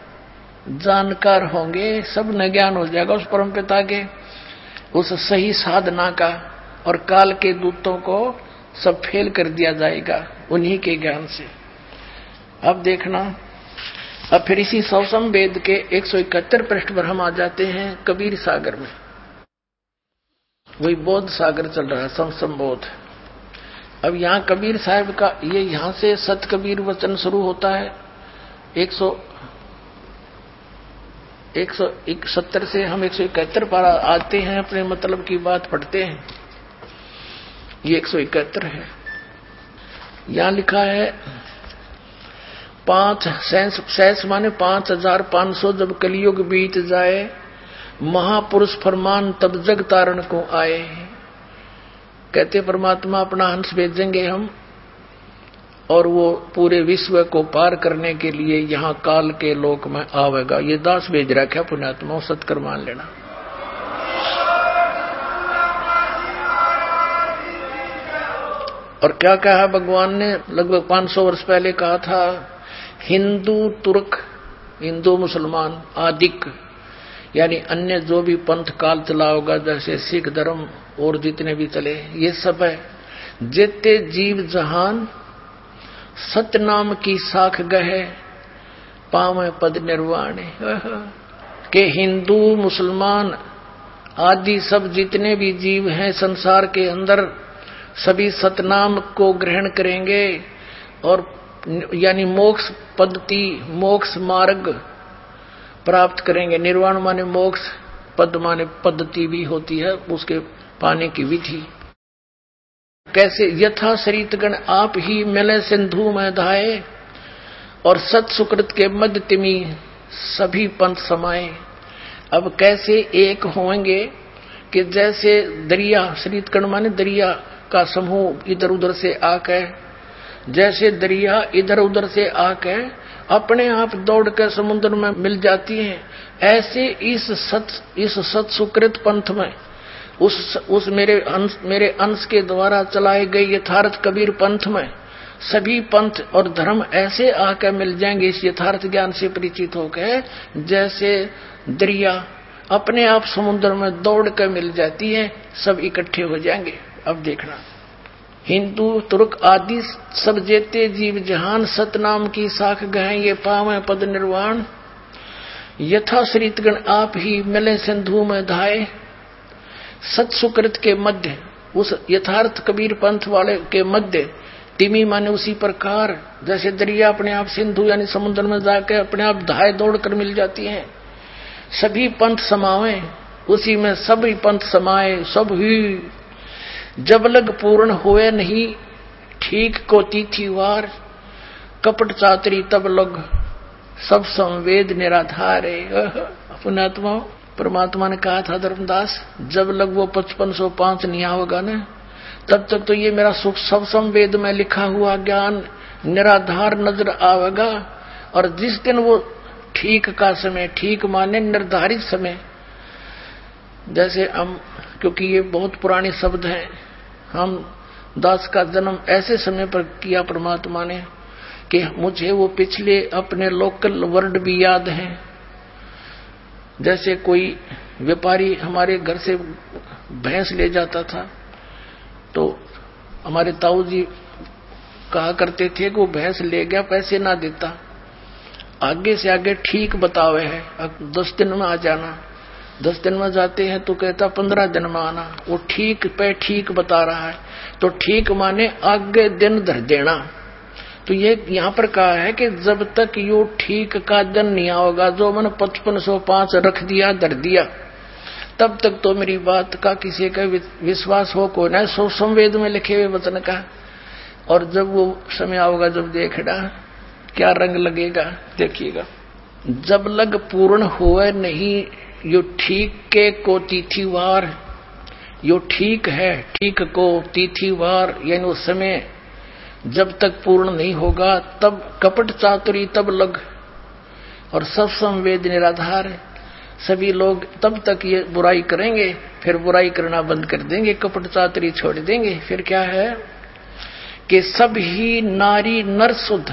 जानकार होंगे। सब न ज्ञान हो जाएगा उस परम पिता के, उस सही साधना का। और काल के दूतों को सब फेल कर दिया जाएगा उन्हीं के ज्ञान से। अब देखना, अब फिर इसी सौसम वेद के एक सौ इकहत्तर पृष्ठ पर हम आ जाते हैं कबीर सागर में। वही बोध सागर चल रहा है, सौसम बोध। अब यहाँ कबीर साहब का, ये यहाँ से सत कबीर वचन शुरू होता है। एक सौ एक सौ सत्तर से हम एक सौ इकहत्तर पर आते हैं, अपने मतलब की बात पढ़ते हैं। ये एक सौ इकहत्तर है। यहाँ लिखा है पांच सैंस सैंस माने पांच हजार पांच सौ, जब कलयुग बीत जाए, महापुरुष फरमान तब जग तारण को आए। कहते परमात्मा अपना हंस भेजेंगे हम, और वो पूरे विश्व को पार करने के लिए यहाँ काल के लोक में आवेगा। ये दास भेज रखा पुण्यात्मा, सत्कर मान लेना। और क्या कहा भगवान ने, लगभग पांच सौ वर्ष पहले कहा था, हिंदू तुर्क, हिंदू मुसलमान आदिक यानी अन्य जो भी पंथ काल चला होगा, जैसे सिख धर्म और जितने भी चले, ये सब है। जेते जीव जहान सतनाम की साख गहे, पावे पद निर्वाण। के हिंदू मुसलमान आदि सब जितने भी जीव हैं संसार के अंदर, सभी सतनाम को ग्रहण करेंगे और यानी मोक्ष पद्धति, मोक्ष मार्ग प्राप्त करेंगे। निर्वाण माने मोक्ष, पद माने पद्धति भी होती है, उसके पाने की विधि। कैसे, यथा शरीतगण आप ही मिले सिंधु में धाये, और सत सुकृत के मध्य तिमी सभी पंथ समाये। अब कैसे एक होंगे कि जैसे दरिया, शरीतगण माने दरिया का समूह इधर उधर से आकर जैसे दरिया इधर उधर से आके अपने आप दौड़ कर समुद्र में मिल जाती हैं, ऐसे इस सत इस सत सुकृत पंथ में उस उस मेरे अंश मेरे अंश के द्वारा चलाए गए यथार्थ कबीर पंथ में सभी पंथ और धर्म ऐसे आकर मिल जाएंगे इस यथार्थ ज्ञान से परिचित होकर, जैसे दरिया अपने आप समुद्र में दौड़ कर मिल जाती है, सब इकट्ठे हो जाएंगे। अब देखना, हिंदू तुर्क आदि सब जेते जीव जहान सतनाम की साख गहे ये पावे पद निर्वाण, यथा श्रीतगण आप ही मिले सिंधु में धाये, सत सुकृत के मध्य उस यथार्थ कबीर पंथ वाले के मध्य तिमी माने उसी प्रकार जैसे दरिया अपने आप सिंधु यानी समुद्र में जाकर अपने आप धाये दौड़ कर मिल जाती हैं, सभी पंथ समावे उसी में सभी पंथ समाये सब ही, जब लग पूर्ण हुए नहीं ठीक को तिथिवार, कपट चातरी तब लग सब संवेद निराधार है। पुण्यात्मा परमात्मा ने कहा था धर्मदास, जब लग वो पचपन सौ पांच नहीं होगा ना, तब तक तो ये मेरा सुख सब संवेद में लिखा हुआ ज्ञान निराधार नजर आवेगा, और जिस दिन वो ठीक का समय, ठीक माने निर्धारित समय, जैसे हम, क्योंकि ये बहुत पुराने शब्द हैं, हम दास का जन्म ऐसे समय पर किया परमात्मा ने कि मुझे वो पिछले अपने लोकल वर्ड भी याद हैं। जैसे कोई व्यापारी हमारे घर से भैंस ले जाता था, तो हमारे ताऊ जी कहा करते थे कि वो भैंस ले गया पैसे ना देता, आगे से आगे ठीक बतावे है, अब दस दिन में आ जाना, दस दिन में जाते हैं तो कहता पंद्रह दिन में आना, वो ठीक पे ठीक बता रहा है, तो ठीक माने आगे दिन धर देना। तो ये यहाँ पर कहा है कि जब तक यो ठीक का दिन नहीं होगा, जो मैंने पचपन सौ पांच रख दिया धर दिया, तब तक तो मेरी बात का किसी का विश्वास हो को न, सो संवेद में लिखे हुए वचन का। और जब वो समय आओगा, जब देखना क्या रंग लगेगा, देखिएगा। जब लग पूर्ण हुए नहीं यो ठीक के को तिथिवार, यो ठीक है ठीक को तिथिवार, यानी उस समय जब तक पूर्ण नहीं होगा तब कपट चातुरी तब लग, और सब संवेद निराधार, सभी लोग तब तक ये बुराई करेंगे, फिर बुराई करना बंद कर देंगे, कपट चातुरी छोड़ देंगे। फिर क्या है कि सब ही नारी नर शुद्ध,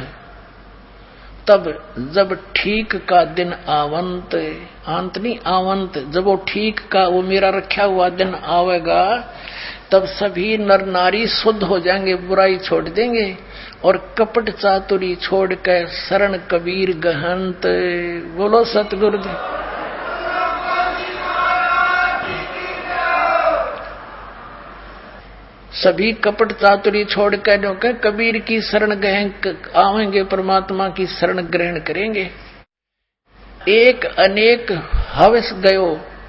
तब जब ठीक का दिन आवंत, अंत नहीं आवंत, जब वो ठीक का वो मेरा रखा हुआ दिन आवेगा, तब सभी नर नारी शुद्ध हो जाएंगे, बुराई छोड़ देंगे, और कपट चातुरी छोड़ कर शरण कबीर गहंत। बोलो सतगुरुदेव। सभी कपट चातुरी छोड़ कर जो के कबीर की शरण ग्रहण आवेंगे, परमात्मा की शरण ग्रहण करेंगे। एक अनेक हवस गयो,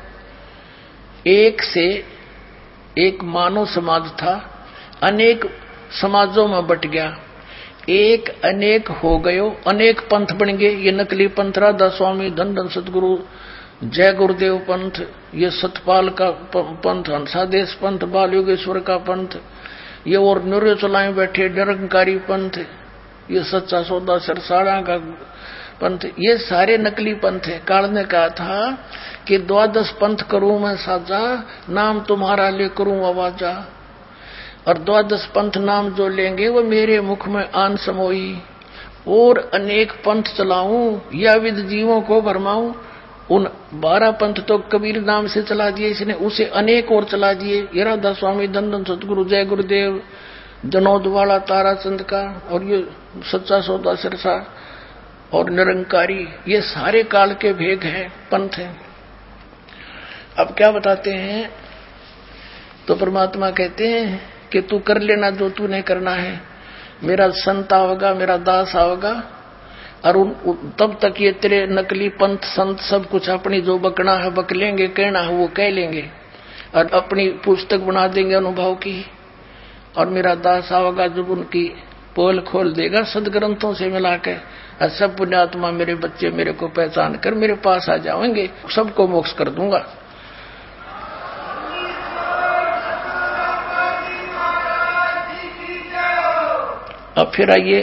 एक से एक मानव समाज था, अनेक समाजों में बट गया, एक अनेक हो गयो, अनेक पंथ बन गए। ये नकली पंथ राधा स्वामी धन धन सतगुरु जय गुरुदेव पंथ, ये सतपाल का पंथ, हंसादेश पंथ, बाल योगेश्वर का पंथ, ये और नुर्य चलाए बैठे निरंकारी पंथ, ये सच्चा सौदा सरसाड़ा का पंथ, ये सारे नकली पंथ है। काल ने कहा था कि द्वादश पंथ करूं मैं साजा, नाम तुम्हारा ले करूं आवाजा, और द्वादश पंथ नाम जो लेंगे वो मेरे मुख में आन समोई, और अनेक पंथ चलाऊं या विद जीवों को भरमाऊं। उन बारह पंथ तो कबीर नाम से चला दिए इसने, उसे अनेक और चला दिए। ये राधा स्वामी धन धन सतगुरु जय गुरुदेव, जनोद वाला ताराचंद का, और ये सच्चा सौदा सिरसा और निरंकारी, ये सारे काल के भेद हैं, पंथ हैं। अब क्या बताते हैं, तो परमात्मा कहते हैं कि तू कर लेना जो तूने करना है, मेरा संत आओगा, मेरा दास आओगा, और उन, तब तक ये तेरे नकली पंथ संत सब कुछ अपनी जो बकना है बक लेंगे, कहना है वो कह लेंगे, और अपनी पुस्तक बना देंगे अनुभव की, और मेरा दास आवेगा जब उनकी पोल खोल देगा सदग्रंथों से मिला के, और सब पुण्यात्मा मेरे बच्चे मेरे को पहचान कर मेरे पास आ जाएंगे, सबको मोक्ष कर दूंगा। अब फिर आइए,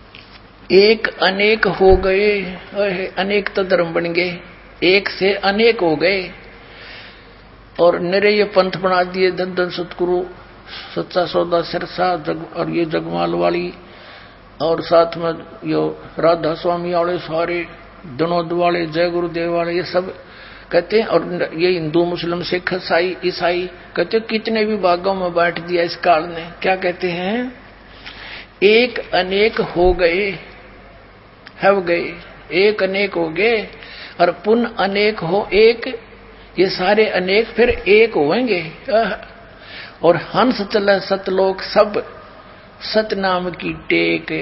एक अनेक हो गए, अनेक तो धर्म बन गए, एक से अनेक हो गए और निरे ये पंथ बना दिए। धन धन सतगुरु सच्चा सौदा सिरसा जग, और ये जगमाल वाली और साथ में यो राधा स्वामी वाले सारे, विनोद वाले, जय गुरुदेव वाले, ये सब कहते हैं। और ये हिंदू मुस्लिम सिख ईसाई ईसाई कहते हैं कितने भी भागों में बांट दिया इस काल ने। क्या कहते हैं? एक अनेक हो गए, हो गए, एक अनेक हो गए और पुनः अनेक हो एक, ये सारे अनेक फिर एक होंगे। और हंस चले सतलोक सब, सतनाम की टेक,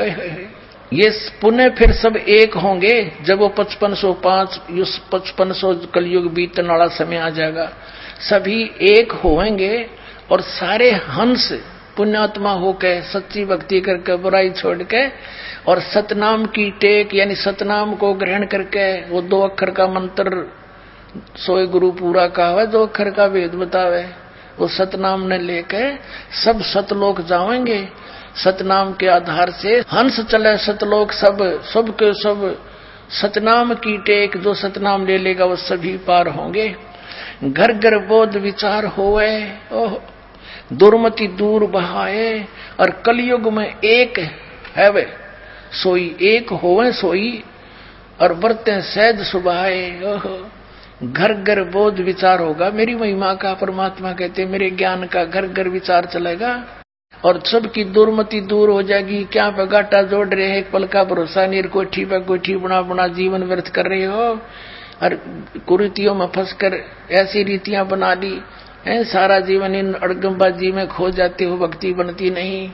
ये पुनः फिर सब एक होंगे जब वो पचपन सौ पांच पचपन सौ कलयुग बीतने वाला समय आ जाएगा। सभी एक होंगे और सारे हंस पुण्यात्मा होकर सच्ची भक्ति करके बुराई छोड़ के और सतनाम की टेक यानी सतनाम को ग्रहण करके, वो दो अक्षर का मंत्र सोए गुरु पूरा कहावे, दो अक्षर का वेद बतावे, वो सतनाम ने लेके सब सतलोक जाएंगे। सतनाम के आधार से हंस चले सतलोक सब, सब के सब सतनाम की टेक, जो सतनाम ले लेगा वो सभी पार होंगे। घर घर बोध विचार होए, ओह दुर्मति दूर बहाए और कलयुग में एक है वे सोई, एक होवे सोई और बरते सहज सुभाए। ओह घर घर बोध विचार होगा, मेरी महिमा का परमात्मा कहते मेरे ज्ञान का घर घर विचार चलेगा और सबकी दुर्मति दूर हो जाएगी। क्या पे गाटा जोड़ रहे हैं, एक पल का भरोसा नहीं, कोठी पे कोठी बुना बुना जीवन व्यर्थ कर रहे हो और कुरीतियों में फंसकर ऐसी रीतियां बना ली है, सारा जीवन इन अड़गमबाजी में खो जाते हो, भक्ति बनती नहीं।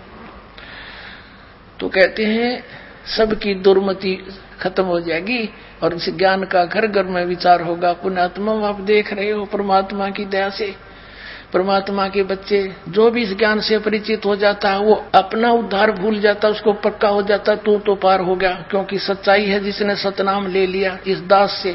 तो कहते हैं सबकी दुर्मति खत्म हो जाएगी और इस ज्ञान का घर घर में विचार होगा। पुण्यात्मा आप देख रहे हो, परमात्मा की दया से परमात्मा के बच्चे जो भी इस ज्ञान से परिचित हो जाता है वो अपना उद्धार भूल जाता, उसको पक्का हो जाता तू तो पार हो गया, क्योंकि सच्चाई है जिसने सतनाम ले लिया इस दास से,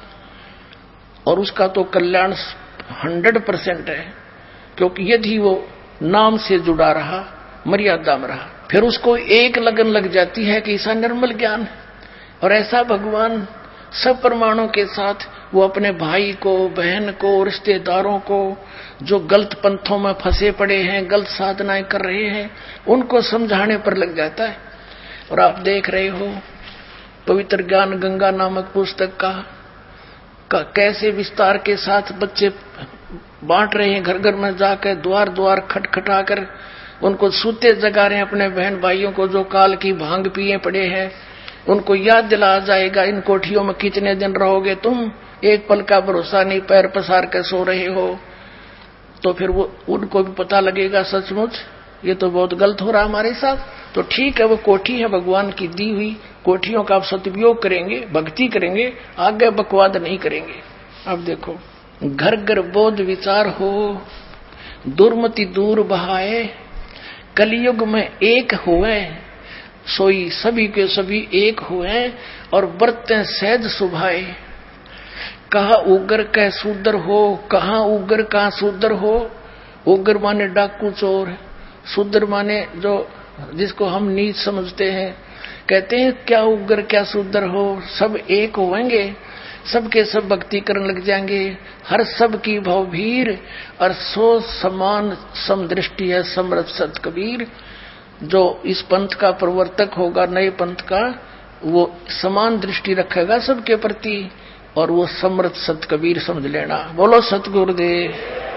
और उसका तो कल्याण हंड्रेड परसेंट है। क्योंकि यदि वो नाम से जुड़ा रहा, मर्यादा में रहा, फिर उसको एक लगन लग जाती है कि ऐसा निर्मल ज्ञान और ऐसा भगवान सब प्रमाणों के साथ वो अपने भाई को, बहन को, रिश्तेदारों को जो गलत पंथों में फंसे पड़े हैं, गलत साधनाएं कर रहे हैं, उनको समझाने पर लग जाता है। और आप देख रहे हो पवित्र ज्ञान गंगा नामक पुस्तक का, का कैसे विस्तार के साथ बच्चे बांट रहे हैं, घर घर में जाकर द्वार द्वार खटखटा कर उनको सूते जगा रहे हैं, अपने बहन भाइयों को जो काल की भांग पिए पड़े हैं उनको याद दिला जाएगा। इन कोठियों में कितने दिन रहोगे तुम, एक पल का भरोसा नहीं, पैर पसार कर सो रहे हो। तो फिर वो उनको भी पता लगेगा सचमुच ये तो बहुत गलत हो रहा हमारे साथ। तो ठीक है, वो कोठी है भगवान की दी हुई, कोठियों का आप सदुपयोग करेंगे, भक्ति करेंगे, आगे बकवाद नहीं करेंगे। अब देखो, घर घर बोध विचार हो, दुर्मति दूर बहाए, कलयुग में एक हुए सोई, सभी के सभी एक हुए और बरते सहज सुभाए। कहा उग्र कह शूद्र हो, कहा उग्र कहा शूद्र हो। उग्र माने डाकू चोर, शूद्र माने जो जिसको हम नीच समझते हैं। कहते हैं क्या उग्र क्या शूद्र हो, सब एक होंगे, सबके सब भक्ति करने लग जाएंगे। हर सब की भवभीर और सो समान समदृष्टि है समरथ सत कबीर। जो इस पंथ का प्रवर्तक होगा, नए पंथ का, वो समान दृष्टि रखेगा सबके प्रति और वो समर्थ सत कबीर समझ लेना। बोलो सतगुरुदेव।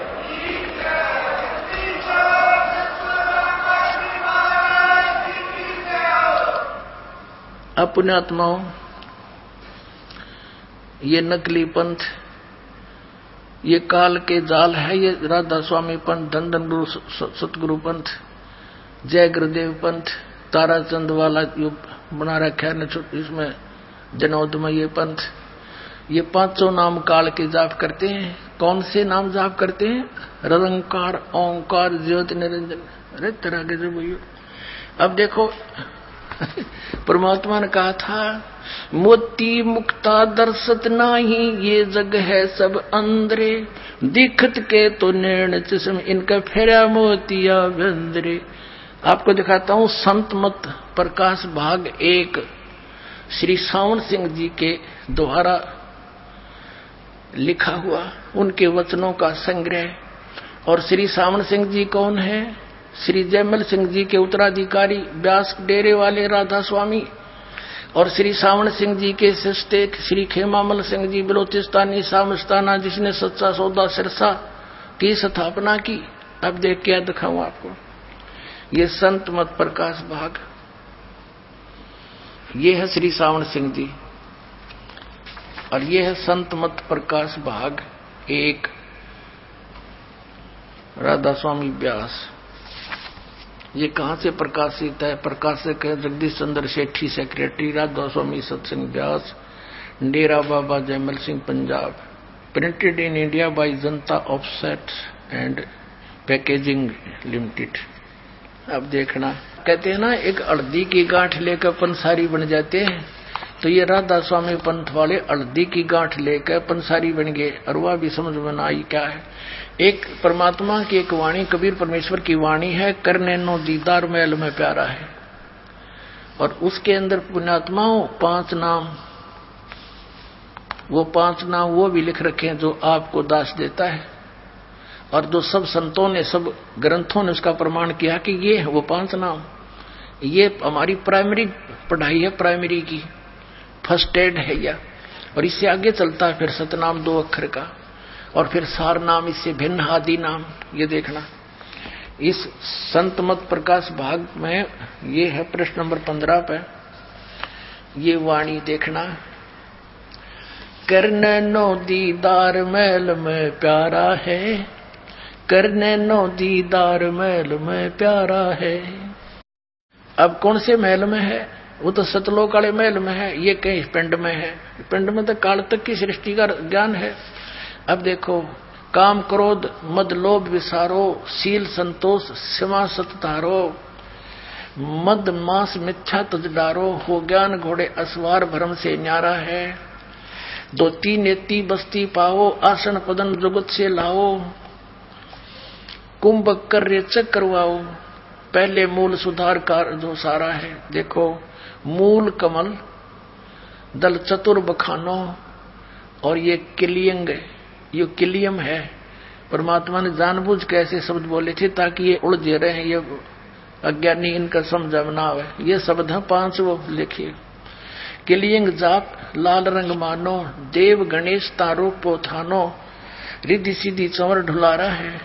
अपने आत्माओं, ये नकली पंथ, ये काल के जाल है, ये राधा स्वामी पंथ, धन धन गुरु सतगुरु पंथ, जय गुरुदेव पंथ, ताराचंद वाला जो बना रखा है इसमें जनौद में ये पंथ, ये पांचों नाम काल के जाप करते हैं। कौन से नाम जाप करते हैं? निरंकार, ओंकार, ज्योति निरंजन। अरे तरह के जो भैया, अब देखो परमात्मा ने कहा था मोती मुक्ता दर्शत नाही, ये जग है सब अंदरे, दिखत के तो निर्णय चश्म इनका फेरा मोतिया बंदरे। आपको दिखाता हूं संत मत प्रकाश भाग एक श्री सावन सिंह जी के द्वारा लिखा हुआ उनके वचनों का संग्रह। और श्री सावन सिंह जी कौन है? श्री जयमल सिंह जी के उत्तराधिकारी व्यास डेरे वाले राधा स्वामी, और श्री सावन सिंह जी के शिष्य श्री खेमामल सिंह जी बलोचिस्तानी सामस्ताना, जिसने सच्चा सौदा सिरसा की स्थापना की। अब देख क्या दिखाऊं आपको, ये संत मत प्रकाश भाग, ये है श्री सावन सिंह जी, और ये है संत मत प्रकाश भाग एक राधा स्वामी व्यास। ये कहां से प्रकाशित है? प्रकाशक है Jagdish Chandra Sethi, secretary Radha Swami Satsang Beas, Dera Baba Jaimal Singh, Punjab. Printed in India by Janata offset and packaging limited. अब देखना, कहते हैं ना एक हल्दी की गांठ लेकर पंसारी बन जाते हैं, तो ये राधा स्वामी पंथ वाले हल्दी की गांठ लेकर पंसारी बन गए। और वह भी समझ में ना आई क्या है। एक परमात्मा की एक वाणी, कबीर परमेश्वर की वाणी है, करने नो दीदार मैल में प्यारा है। और उसके अंदर पुण्यात्माओं पांच नाम, वो पांच नाम वो भी लिख रखे हैं जो आपको दास देता है, और जो सब संतों ने, सब ग्रंथों ने उसका प्रमाण किया कि ये है वो पांच नाम। ये हमारी प्राइमरी पढ़ाई है, प्राइमरी की फर्स्ट एड है यह। और इससे आगे चलता है फिर सतनाम दो अक्षर का, और फिर सार नाम, इससे भिन्न आदि नाम। ये देखना इस संत मत प्रकाश भाग में ये है प्रश्न नंबर पंद्रह पे, ये वाणी देखना। करने नो दीदार मैल में प्यारा है, करने नो दीदार महल में प्यारा है। अब कौन से महल में है? वो तो सतलोक वाले महल में है, ये कहीं पिंड में है। पिंड में तो काल तक की सृष्टि का ज्ञान है। अब देखो, काम क्रोध मद लोभ विसारो, शील संतोष क्षमा सत धारो, मद मास मिथ्या तुझ डारो, हो ज्ञान घोड़े असवार भरम से न्यारा है। दो तीन नेति बस्ती पाओ, आसन पदन जुगत से लाओ, कुंभ कर चक करवाओ, पहले मूल सुधार कार जो सारा है। देखो, मूल कमल, दल चतुर बखानो, और ये किलियंग, ये किलियम है। परमात्मा ने जानबूझ के ऐसे शब्द बोले थे ताकि ये उलझे रहे, ये अज्ञानी इनका समझ में ना आवे। ये शब्द है पांच, वो लिखिए। किलियंग जाप लाल रंग मानो, देव गणेश तारो पोथानो, रिद्धि सीधी चंवर ढुलारा है।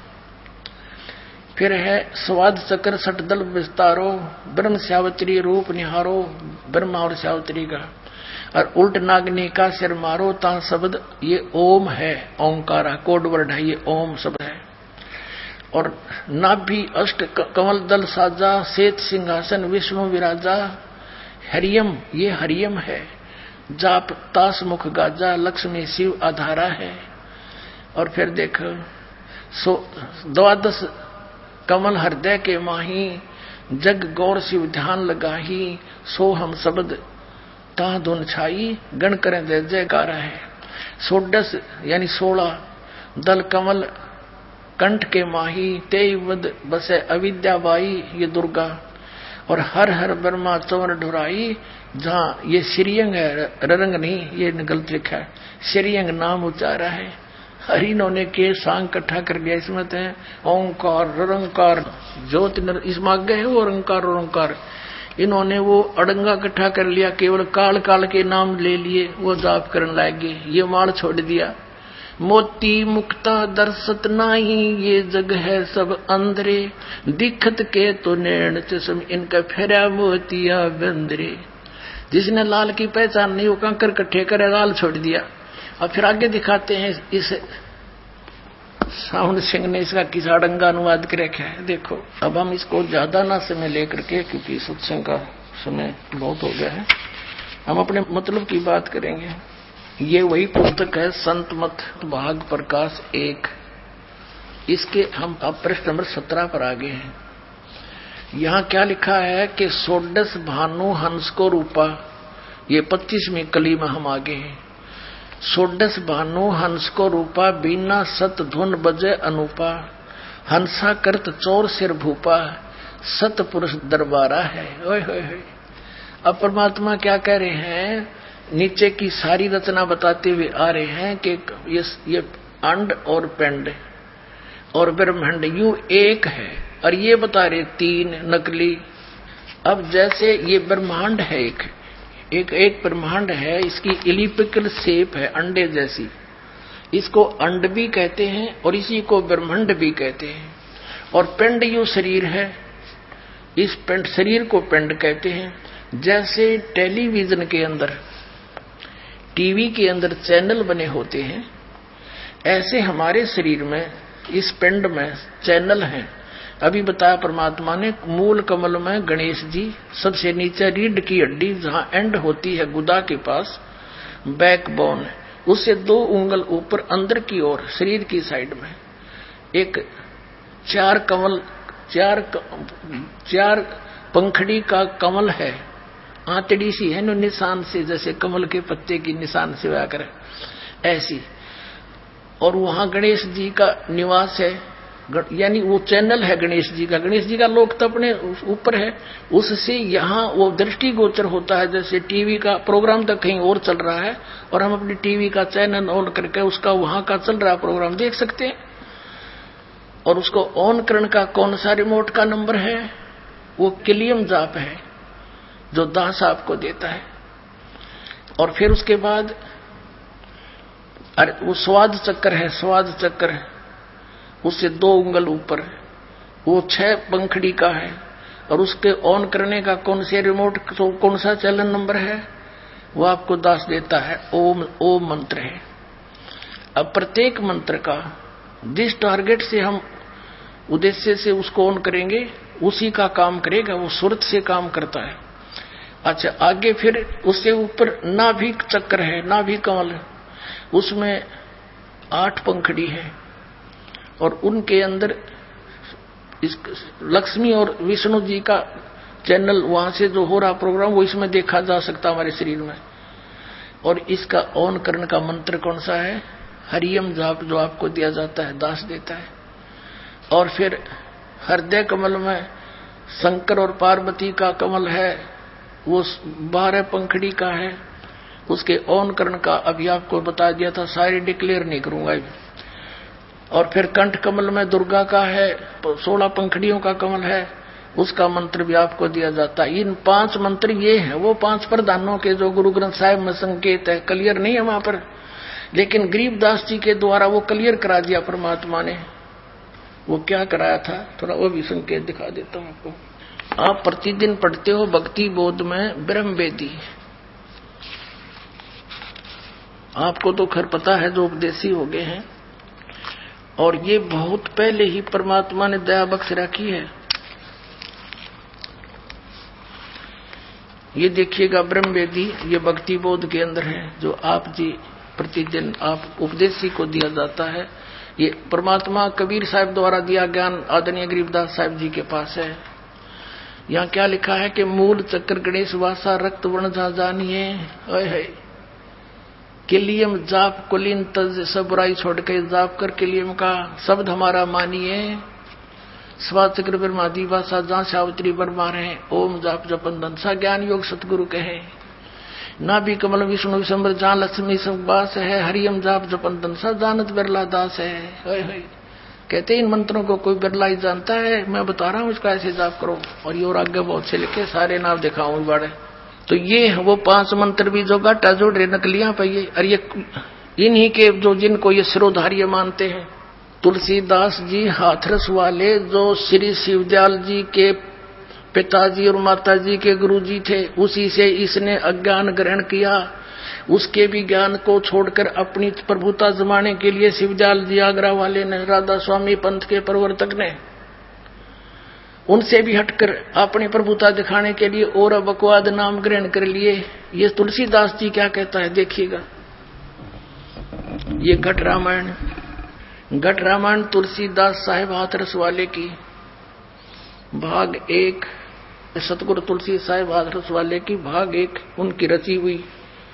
फिर है स्वाद चक्र सटदल विस्तारो, ब्रह्म श्यावत्री रूप निहारो, ब्रह्मा और श्यावत्री का। और उल्ट नागनी का सिर मारो, ता शब्द ये ओम है, ओंकारा कोड वर्ड है, ये ओम शब्द है। और नाभि अष्ट कमल दल साजा, श्वेत सिंहासन विष्णु विराजा, हरियम ये हरियम है। जाप तास मुख गाजा, लक्ष्मी शिव आधारा है। और फिर देखो, सो द्वादश कमल हृदय के माही, जग गौर शिव ध्यान लगाही, सो हम शब्द ता धुन छाई, गण करें जय जयकार है। सोडस यानी सोलह दल कमल कंठ के माही, तेई वद बसे अविद्या बाई ये दुर्गा। और हर हर ब्रह्मा चौर ढुराई, जहाँ ये श्रीयंग है, ररंग नहीं, ये गलत लिखा है, श्रीयंग नाम उच्चारा है। हरिनो ने के सांग इकट्ठा कर दिया, इसमें तो ओंकार रंकार ज्योति, इसमें आगे है वो ओंकार ओंकार। इन्होंने वो अड़ंगा इकट्ठा कर लिया, केवल काल काल के नाम ले लिए, वो जाप करने लगे, ये माल छोड़ दिया। मोती मुक्ता दर्शत नाही, ये जग है सब अंधरे, दिखत के तो नैन चश्म, इनका फेरा मोतिया बंदरे। जिसने लाल की पहचान नहीं, वो कंकर इकट्ठे करे, लाल छोड़ दिया। और फिर आगे दिखाते हैं, इस सावन सिंह ने इसका किसा अड़ंगा अनुवाद कर रखा है। देखो, अब हम इसको ज्यादा ना समय लेकर के, क्योंकि सत्संग का समय बहुत हो गया है, हम अपने मतलब की बात करेंगे। ये वही पुस्तक है संत मत भाग प्रकाश एक। इसके हम अब प्रश्न नंबर सत्रह पर आगे हैं। यहाँ क्या लिखा है कि सोडस भानु हंस को रूपा, ये पच्चीसवीं कली में हम आगे हैं। सोडस भानु हंस को रूपा, बीना सत धुन बजे अनुपा, हंसा करत चौर सिर भूपा, सतपुरुष दरबारा है। ओए होए होए। अब परमात्मा क्या कह रहे हैं, नीचे की सारी रचना बताते हुए आ रहे हैं कि ये ये अंड और पिंड और ब्रह्मांड यूं एक है, और ये बता रहे तीन नकली। अब जैसे ये ब्रह्मांड है, एक एक एक ब्रह्मांड है, इसकी इलिप्टिकल शेप है अंडे जैसी, इसको अंड भी कहते हैं और इसी को ब्रह्मांड भी कहते हैं। और पिंड यूं शरीर है, इस पिंड शरीर को पिंड कहते हैं। जैसे टेलीविजन के अंदर, टीवी के अंदर चैनल बने होते हैं, ऐसे हमारे शरीर में इस पिंड में चैनल हैं। अभी बताया परमात्मा ने, मूल कमल में गणेश जी, सबसे नीचे रीढ़ की हड्डी जहां एंड होती है गुदा के पास, बैकबोन, उससे दो उंगल ऊपर अंदर की ओर शरीर की साइड में एक चार कमल चार चार पंखड़ी का कमल है, आंतड़ी सी है नो निशान से, जैसे कमल के पत्ते की निशान से व्या कर ऐसी। और वहां गणेश जी का निवास है, यानी वो चैनल है गणेश जी का। गणेश जी का लोक तो अपने ऊपर है, उससे यहाँ वो दृष्टि गोचर होता है। जैसे टीवी का प्रोग्राम तो कहीं और चल रहा है और हम अपनी टीवी का चैनल ऑन करके उसका वहां का चल रहा प्रोग्राम देख सकते हैं। और उसको ऑन करने का कौन सा रिमोट का नंबर है, वो किलियम जाप है जो दास आपको देता है। और फिर उसके बाद अरे वो स्वाद चक्र है, स्वाद चक्र है, उससे दो उंगल ऊपर, वो छह पंखड़ी का है। और उसके ऑन करने का कौन से रिमोट, तो कौन सा चैनल नंबर है, वो आपको दास देता है। ओम ओम मंत्र है। अब प्रत्येक मंत्र का जिस टारगेट से हम उद्देश्य से उसको ऑन करेंगे उसी का काम करेगा, वो सुरत से काम करता है। अच्छा, आगे फिर उससे ऊपर नाभि चक्र है, नाभि कमल, उसमें आठ पंखड़ी है और उनके अंदर इस लक्ष्मी और विष्णु जी का चैनल, वहां से जो हो रहा प्रोग्राम वो इसमें देखा जा सकता हमारे शरीर में। और इसका ऑन करने का मंत्र कौन सा है, हरियम जाप, जो आपको दिया जाता है, दास देता है। और फिर हृदय कमल में शंकर और पार्वती का कमल है, वो बारह पंखड़ी का है, उसके ऑन करने का अभी आपको बता दिया था, सारे डिक्लेयर नहीं करूंगा। और फिर कंठ कमल में दुर्गा का है, सोलह पंखड़ियों का कमल है, उसका मंत्र भी आपको दिया जाता है। इन पांच मंत्र ये हैं, वो पांच प्रधानों के जो गुरु ग्रंथ साहिब में संकेत है, क्लियर नहीं है वहां पर, लेकिन गरीबदास जी के द्वारा वो क्लियर करा दिया परमात्मा ने। वो क्या कराया था, थोड़ा वो भी संकेत दिखा देता हूं आपको। आप प्रतिदिन पढ़ते हो भक्ति बोध में ब्रह्म वेदी, आपको तो खैर पता है जो उपदेशी हो गए हैं। और ये बहुत पहले ही परमात्मा ने दया बख्श रखी है। ये देखिएगा ब्रह्म वेदी, ये भक्ति बोध के अंदर है, जो आप जी प्रतिदिन आप उपदेशी को दिया जाता है। ये परमात्मा कबीर साहब द्वारा दिया ज्ञान आदरणीय गरीबदास साहब जी के पास है। यहाँ क्या लिखा है कि मूल चक्र गणेश वासा रक्त वर्ण जा जानिए, है किलियम जाप कुलीन तज, सब बुराई छोड़ के जाप कर किलियम का शब्द हमारा मानिए। स्वाद चक्र ब्रह्मादि वासा जहां सावित्री बरमा रहे, ओम जाप जपन दंसा ज्ञान योग सतगुरु कहे। ना भी कमल विष्णु विशंबर जहां लक्ष्मी सब बास है, हरियम जाप जपन दंसा जानत बिरला दास है। है, है। कहते इन मंत्रों को कोई बिरला ही जानता है, मैं बता रहा हूँ इसका ऐसे जाप करो। और ये और आगे बहुत से लिखे, सारे नाम दिखाऊं बड़े। तो ये वो पांच मंत्र भी जो गाटा जोड़ रहे नकलियां पे, ये और ये इन्हीं के जो जिनको ये सिरोधार्य मानते हैं। तुलसीदास जी हाथरस वाले, जो श्री शिवदयाल जी के पिताजी और माताजी के गुरुजी थे, उसी से इसने अज्ञान ग्रहण किया। उसके भी ज्ञान को छोड़कर अपनी प्रभुता जमाने के लिए शिवदयाल जी आगरा वाले ने, राधा स्वामी पंथ के प्रवर्तक ने, उनसे भी हटकर अपनी प्रभुता दिखाने के लिए और बकवाद नाम ग्रहण कर लिए। ये तुलसीदास जी क्या कहता है देखिएगा। ये घट रामायण, घट रामायण तुलसीदास साहिब हाथरस वाले की भाग एक, सतगुरु तुलसी साहिब हाथरस वाले की भाग एक उनकी रची हुई।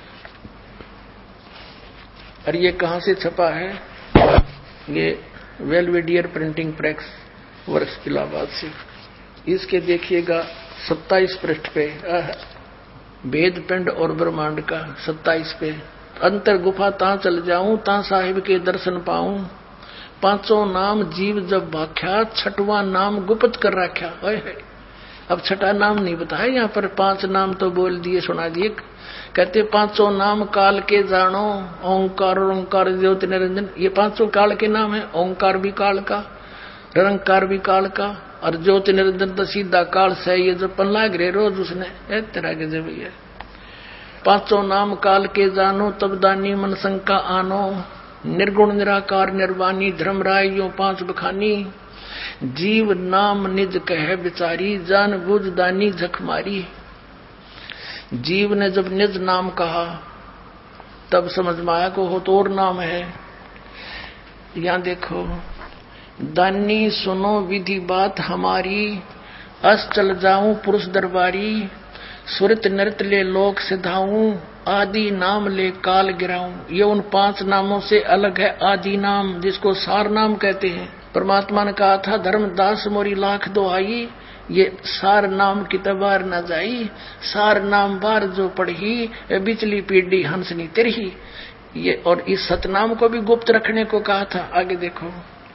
और ये कहां से छपा है, ये Belvedere printing press works Allahabad से। इसके देखिएगा सत्ताईस पृष्ठ पे, वेद पिंड और ब्रह्मांड का सत्ताईस पे। अंतर गुफा ता चल जाऊं, ता साहिब के दर्शन पाऊं। पांचों नाम जीव जब भाख्या, छठवां नाम गुप्त कर रखा। अब छठा नाम नहीं बताया यहाँ पर, पांच नाम तो बोल दिए, सुना दिए। कहते पांचों नाम काल के जानो, ओंकार और ओंकार ज्योति निरंजन। ये पांचों काल के नाम है। ओंकार भी काल का, निरंकार भी काल का, और ज्योति निरंजन तो सीधा काल से ये जो पल्ला गिरे रोज उसने तरह के जब है। पांचों नाम काल के जानो, तब दानी मन शंका आनो। निर्गुण निराकार निर्वाणी धर्मराय यो पांच बखानी। जीव नाम निज कह बिचारी, जान बुझ दानी झक मारी। जीव ने जब निज नाम कहा तब समझ में आया को हो तो और नाम है। यहां देखो, दानी सुनो विधि बात हमारी, अस चल जाऊं पुरुष दरबारी। सुरत नृत ले लोक सिधाऊं, आदि नाम ले काल गिराऊं। ये उन पांच नामों से अलग है आदि नाम, जिसको सार नाम कहते हैं। परमात्मा ने कहा था धर्मदास मोरी लाख दुहाई, ये सार नाम की तबार न जाई। सार नाम बार जो पढ़ी, बिचली पीढ़ी हंसनी तेरही। ये और इस सतनाम को भी गुप्त रखने को कहा था। आगे देखो,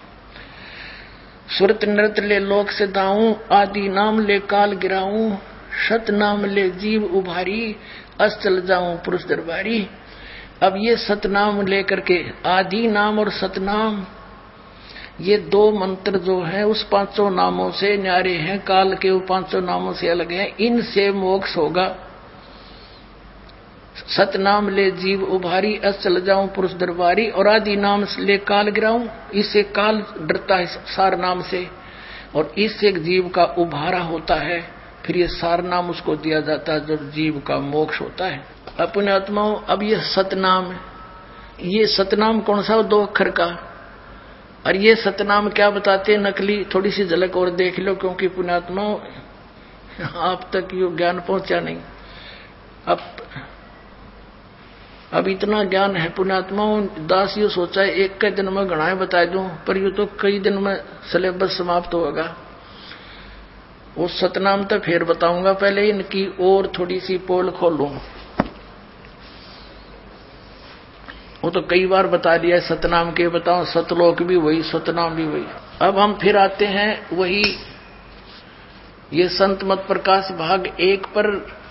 सुरत नृत ले लोक सिधाऊं, आदि नाम ले काल गिराऊं। सत नाम ले जीव उभारी, अस चल जाऊं पुरुष दरबारी। अब ये सतनाम लेकर के, आदि नाम और सतनाम, ये दो मंत्र जो हैं उस पांचों नामों से न्यारे हैं, काल के वो पांचों नामों से अलग हैं। इनसे मोक्ष होगा। सतनाम ले जीव उभारी, अस चल जाऊं पुरुष दरबारी। और आदि नाम ले काल गिराऊं, इससे काल डरता है सार नाम से, और इससे एक जीव का उभारा होता है। फिर ये सार नाम उसको दिया जाता है जब जीव का मोक्ष होता है। अपने आत्माओं, अब ये सतनाम, ये सतनाम कौन सा? दो अक्षर का। और ये सतनाम क्या बताते नकली, थोड़ी सी झलक और देख लो, क्योंकि पुण्यात्माओं आप तक यो ज्ञान पहुंचा नहीं। अब अब इतना ज्ञान है पुण्यात्माओं, दास यो सोचा है एक के दिन में गणाएं बता दूं, पर यू तो कई दिन में सिलेबस समाप्त होगा। वो सतनाम तो फिर बताऊंगा, पहले इनकी और थोड़ी सी पोल खोलूं। वो तो कई बार बता दिया सतनाम के, बताओ सतलोक भी वही, सतनाम भी वही। अब हम फिर आते हैं वही, ये संत मत प्रकाश भाग एक पर